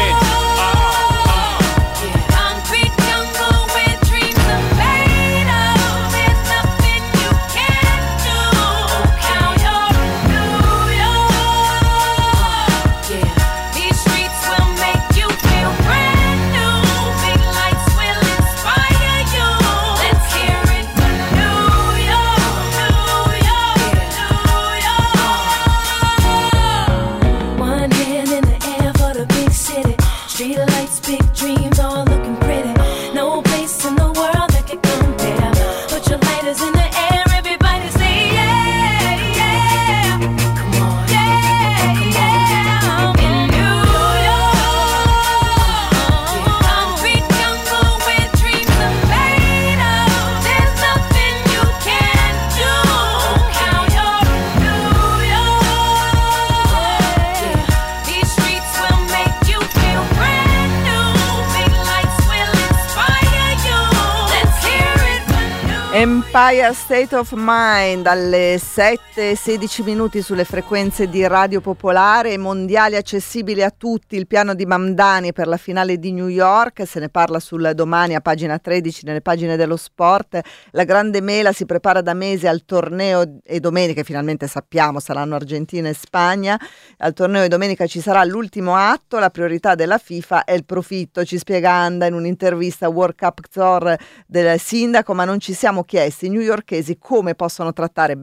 Empire State of Mind alle 7:16 sulle frequenze di Radio Popolare. Mondiali accessibili a tutti, il piano di Mamdani per la finale di New York, se ne parla sul Domani a pagina 13 nelle pagine dello sport. La grande mela si prepara da mesi al torneo e domenica finalmente sappiamo saranno Argentina e Spagna. Al torneo e domenica ci sarà l'ultimo atto, la priorità della FIFA è il profitto, ci spiega Anda in un'intervista a World Cup Tour del sindaco, ma non ci siamo chiesti i newyorkesi come possono trattare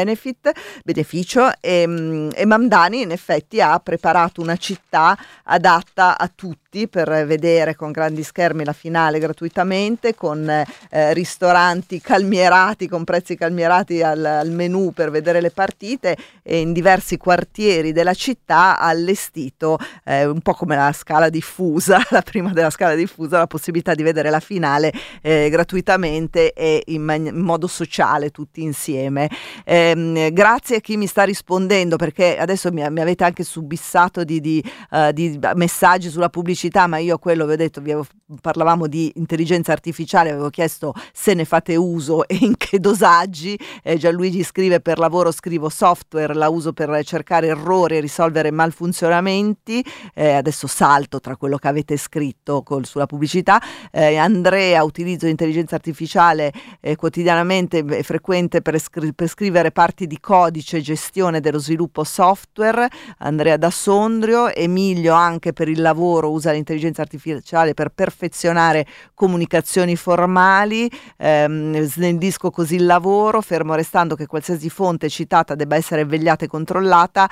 beneficio e Mamdani in effetti ha preparato una città adatta a tutti per vedere con grandi schermi la finale gratuitamente, con ristoranti calmierati, con prezzi calmierati al menù per vedere le partite, e in diversi quartieri della città ha allestito un po' come la Scala diffusa, la prima della Scala diffusa, la possibilità di vedere la finale gratuitamente e in modo sociale tutti insieme. Grazie a chi mi sta rispondendo, perché adesso mi avete anche subissato di messaggi sulla pubblicità, ma io quello vi ho detto, parlavamo di intelligenza artificiale, avevo chiesto se ne fate uso e in che dosaggi. Gianluigi scrive: per lavoro scrivo software, la uso per cercare errori e risolvere malfunzionamenti. Adesso salto tra quello che avete scritto sulla pubblicità. Andrea: utilizzo intelligenza artificiale quotidianamente, è frequente per scrivere parti di codice e gestione dello sviluppo software. Andrea da Sondrio. Emilio: anche per il lavoro usa dall'intelligenza artificiale per perfezionare comunicazioni formali, snellisco così il lavoro, fermo restando che qualsiasi fonte citata debba essere vagliata e controllata,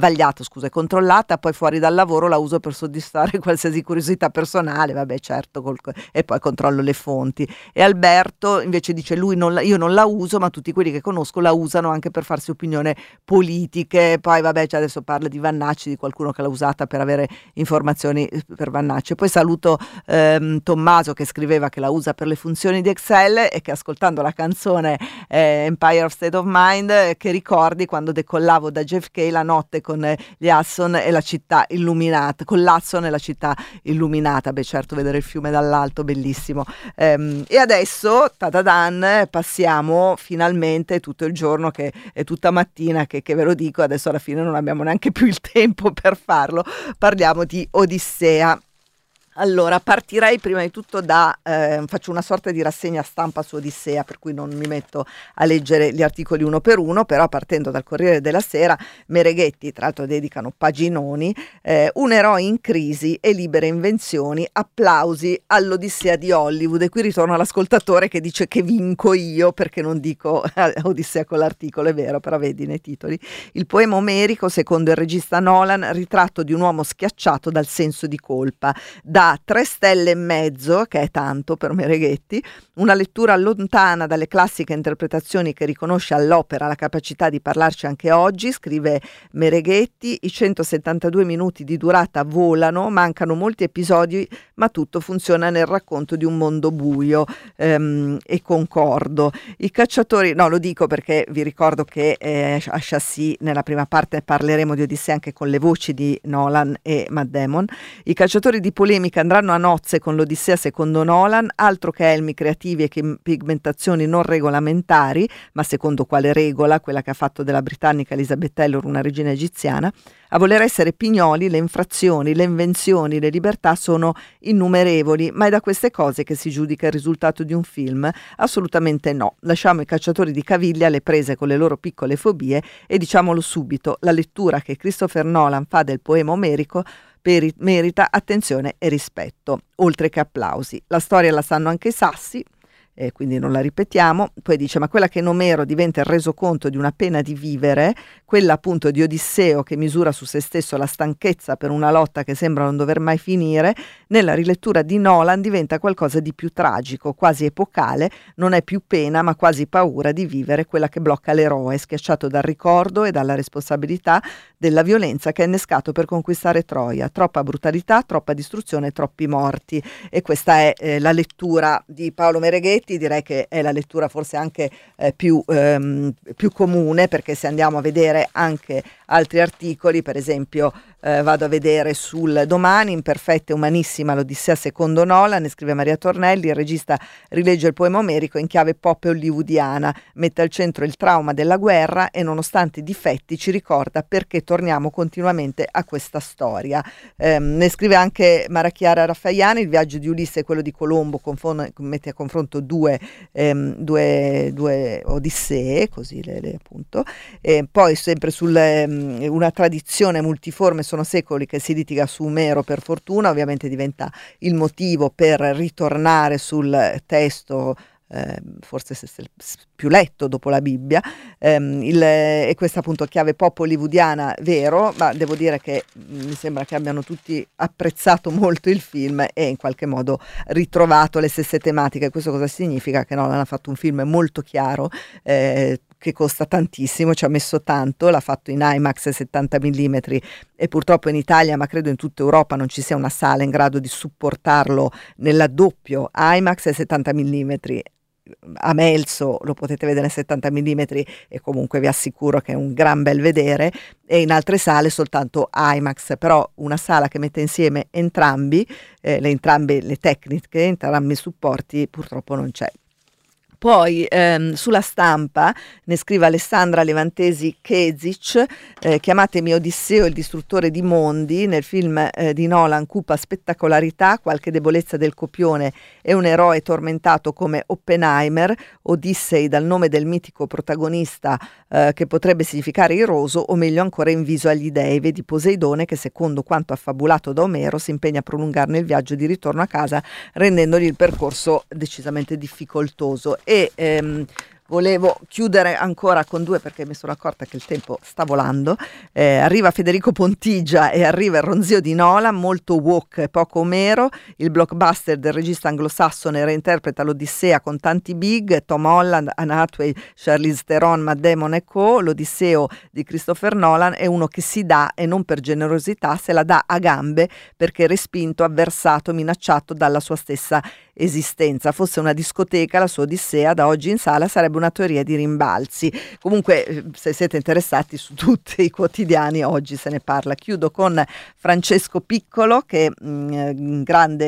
poi fuori dal lavoro la uso per soddisfare qualsiasi curiosità personale, vabbè certo, e poi controllo le fonti. E Alberto invece dice io non la uso, ma tutti quelli che conosco la usano anche per farsi opinione politiche. Poi vabbè, adesso parla di Vannacci, di qualcuno che l'ha usata per avere informazioni per Vannacci. Poi saluto Tommaso che scriveva che la usa per le funzioni di Excel e che ascoltando la canzone Empire of State of Mind che ricordi quando decollavo da JFK la notte con gli Hudson e la città illuminata, con l'Hudson e la città illuminata. Beh certo, vedere il fiume dall'alto, bellissimo. E adesso tadadan, passiamo finalmente tutto il giorno, che è tutta mattina che ve lo dico, adesso alla fine non abbiamo neanche più il tempo per farlo. Parliamo di Odissea. Allora, partirei prima di tutto faccio una sorta di rassegna stampa su Odissea, per cui non mi metto a leggere gli articoli uno per uno, però partendo dal Corriere della Sera, Mereghetti, tra l'altro dedicano paginoni, un eroe in crisi e libere invenzioni, applausi all'Odissea di Hollywood. E qui ritorno all'ascoltatore che dice che vinco io perché non dico Odissea con l'articolo, è vero, però vedi nei titoli. Il poema omerico, secondo il regista Nolan, ritratto di un uomo schiacciato dal senso di colpa. Da 3 stelle e mezzo, che è tanto per Mereghetti, una lettura lontana dalle classiche interpretazioni che riconosce all'opera la capacità di parlarci anche oggi, scrive Mereghetti. I 172 minuti di durata volano, mancano molti episodi, ma tutto funziona nel racconto di un mondo buio, e concordo. I cacciatori, no, lo dico perché vi ricordo che a Chassis nella prima parte parleremo di Odissea anche con le voci di Nolan e Matt Damon. I cacciatori di polemica andranno a nozze con l'Odissea secondo Nolan, altro che elmi creativi e pigmentazioni non regolamentari, ma secondo quale regola? Quella che ha fatto della britannica Elizabeth Taylor una regina egiziana. A voler essere pignoli, le infrazioni, le invenzioni, le libertà sono innumerevoli, ma è da queste cose che si giudica il risultato di un film? Assolutamente no. Lasciamo i cacciatori di caviglia alle prese con le loro piccole fobie e diciamolo subito, la lettura che Christopher Nolan fa del poema omerico merita attenzione e rispetto, oltre che applausi. La storia la sanno anche i sassi, quindi non la ripetiamo. Poi dice, ma quella che in Omero diventa il resoconto di una pena di vivere, quella appunto di Odisseo che misura su se stesso la stanchezza per una lotta che sembra non dover mai finire, nella rilettura di Nolan diventa qualcosa di più tragico, quasi epocale. Non è più pena ma quasi paura di vivere, quella che blocca l'eroe, schiacciato dal ricordo e dalla responsabilità della violenza che ha innescato per conquistare Troia. Troppa brutalità, troppa distruzione, troppi morti. E questa è la lettura di Paolo Mereghetti. Direi che è la lettura forse anche più comune, perché se andiamo a vedere anche altri articoli, per esempio vado a vedere sul Domani, imperfetta e umanissima l'Odissea secondo Nolan, ne scrive Maria Tornelli, il regista rilegge il poema omerico in chiave pop e hollywoodiana, mette al centro il trauma della guerra e nonostante i difetti ci ricorda perché torniamo continuamente a questa storia. Ne scrive anche Marachiara Raffaiani, il viaggio di Ulisse e quello di Colombo mette a confronto due Odissee, così le appunto. Poi sempre una tradizione multiforme, sono secoli che si litiga su Omero, per fortuna ovviamente diventa il motivo per ritornare sul testo, forse più letto dopo la Bibbia, e questa appunto chiave pop hollywoodiana, vero, ma devo dire che mi sembra che abbiano tutti apprezzato molto il film e in qualche modo ritrovato le stesse tematiche. Questo cosa significa? Che Nolan ha fatto un film molto chiaro, che costa tantissimo, ci ha messo tanto, l'ha fatto in IMAX 70 mm e purtroppo in Italia, ma credo in tutta Europa, non ci sia una sala in grado di supportarlo nella doppio IMAX e 70 mm. A Melzo lo potete vedere in 70 mm e comunque vi assicuro che è un gran bel vedere, e in altre sale soltanto IMAX, però una sala che mette insieme entrambe le tecniche, entrambi i supporti, purtroppo non c'è. Poi sulla Stampa ne scrive Alessandra Levantesi Kezic, chiamatemi Odisseo il distruttore di mondi. Nel film di Nolan cupa spettacolarità, qualche debolezza del copione e un eroe tormentato come Oppenheimer. Odissei dal nome del mitico protagonista che potrebbe significare iroso o meglio ancora inviso agli dei. Vedi Poseidone che secondo quanto affabulato da Omero si impegna a prolungarne il viaggio di ritorno a casa rendendogli il percorso decisamente difficoltoso. E volevo chiudere ancora con due perché mi sono accorta che il tempo sta volando. Arriva Federico Pontigia e arriva il ronzio di Nolan, molto woke e poco Omero. Il blockbuster del regista anglosassone reinterpreta l'Odissea con tanti big, Tom Holland, Anne Hathaway, Charlize Theron, Matt Damon e co. L'Odisseo di Christopher Nolan è uno che si dà e non per generosità, se la dà a gambe perché respinto, avversato, minacciato dalla sua stessa esistenza. Fosse una discoteca la sua Odissea, da oggi in sala sarebbe una teoria di rimbalzi. Comunque se siete interessati, su tutti i quotidiani oggi se ne parla. Chiudo con Francesco Piccolo che in un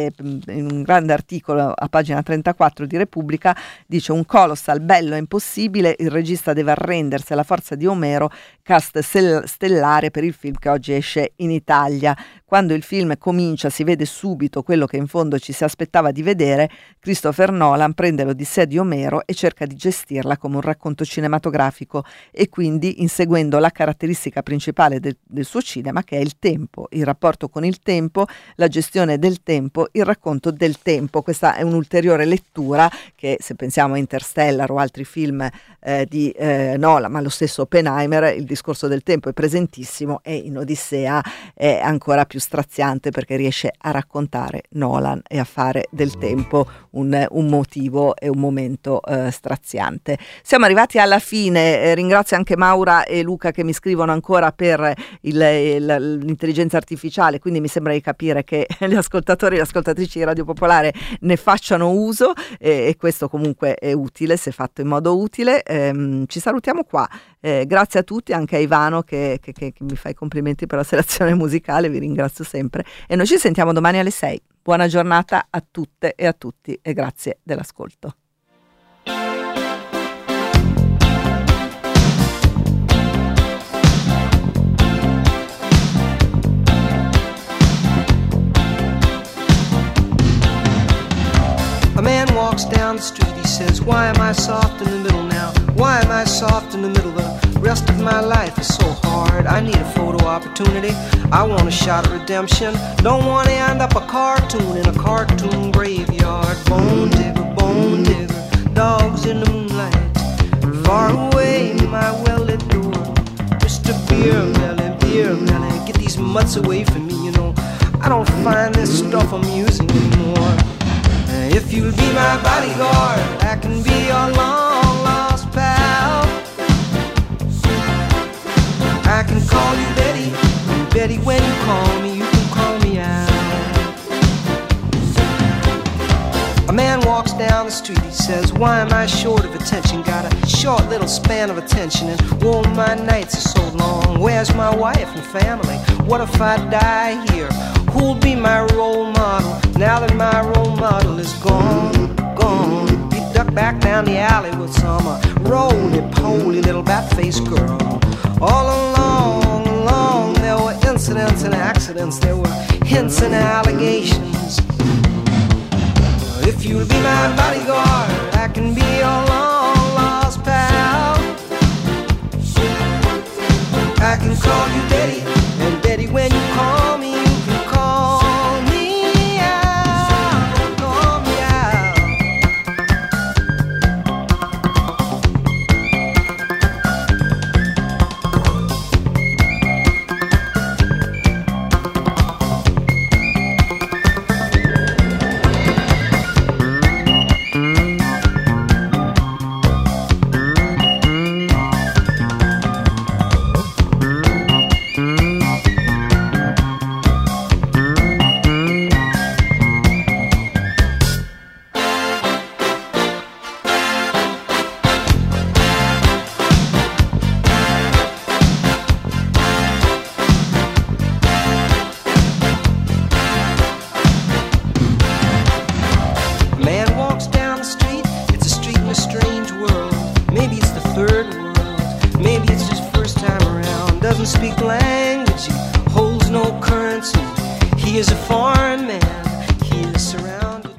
grande articolo a pagina 34 di Repubblica dice: un colossal bello e impossibile, il regista deve arrendersi alla forza di Omero, cast stellare per il film che oggi esce in Italia. Quando il film comincia si vede subito quello che in fondo ci si aspettava di vedere. Christopher Nolan prende l'Odissea di Omero e cerca di gestirla come un racconto cinematografico e quindi inseguendo la caratteristica principale del suo cinema, che è il tempo, il rapporto con il tempo, la gestione del tempo, il racconto del tempo. Questa è un'ulteriore lettura che, se pensiamo a Interstellar o altri film di Nolan, ma lo stesso Oppenheimer, il discorso del tempo è presentissimo e in Odissea è ancora più straziante perché riesce a raccontare Nolan e a fare del tempo un motivo e un momento straziante. Siamo arrivati alla fine, ringrazio anche Maura e Luca che mi scrivono ancora per l'intelligenza artificiale, quindi mi sembra di capire che gli ascoltatori e le ascoltatrici di Radio Popolare ne facciano uso e questo comunque è utile se fatto in modo utile. Ci salutiamo qua, grazie a tutti, anche a Ivano che mi fa i complimenti per la selezione musicale, vi ringrazio sempre e noi ci sentiamo domani alle 6. Buona giornata a tutte e a tutti e grazie dell'ascolto. A man walks down the street, he says, why am I soft in the middle now? Why am I soft in the middle? The rest of my life is so hard. I need a photo opportunity. I want a shot at redemption. Don't want to end up a cartoon in a cartoon graveyard. Bone digger, dogs in the moonlight. Far away, my well-lit door. Mr. Beer Melly, get these mutts away from me, you know. I don't find this stuff amusing anymore. If you'll be my bodyguard, I can be your long-lost pal. I can call you Betty, and Betty, when you call me, you can call me out. A man walks down the street, he says, why am I short of attention? Got a short little span of attention, and oh, my nights are so long. Where's my wife and family? What if I die here? Who'll be my role model now that my role model is gone? He ducked back down the alley with some roly-poly little bat-faced girl. All along, there were incidents and accidents, there were hints and allegations. If you'll be my bodyguard, I can be your long-lost pal. I can call you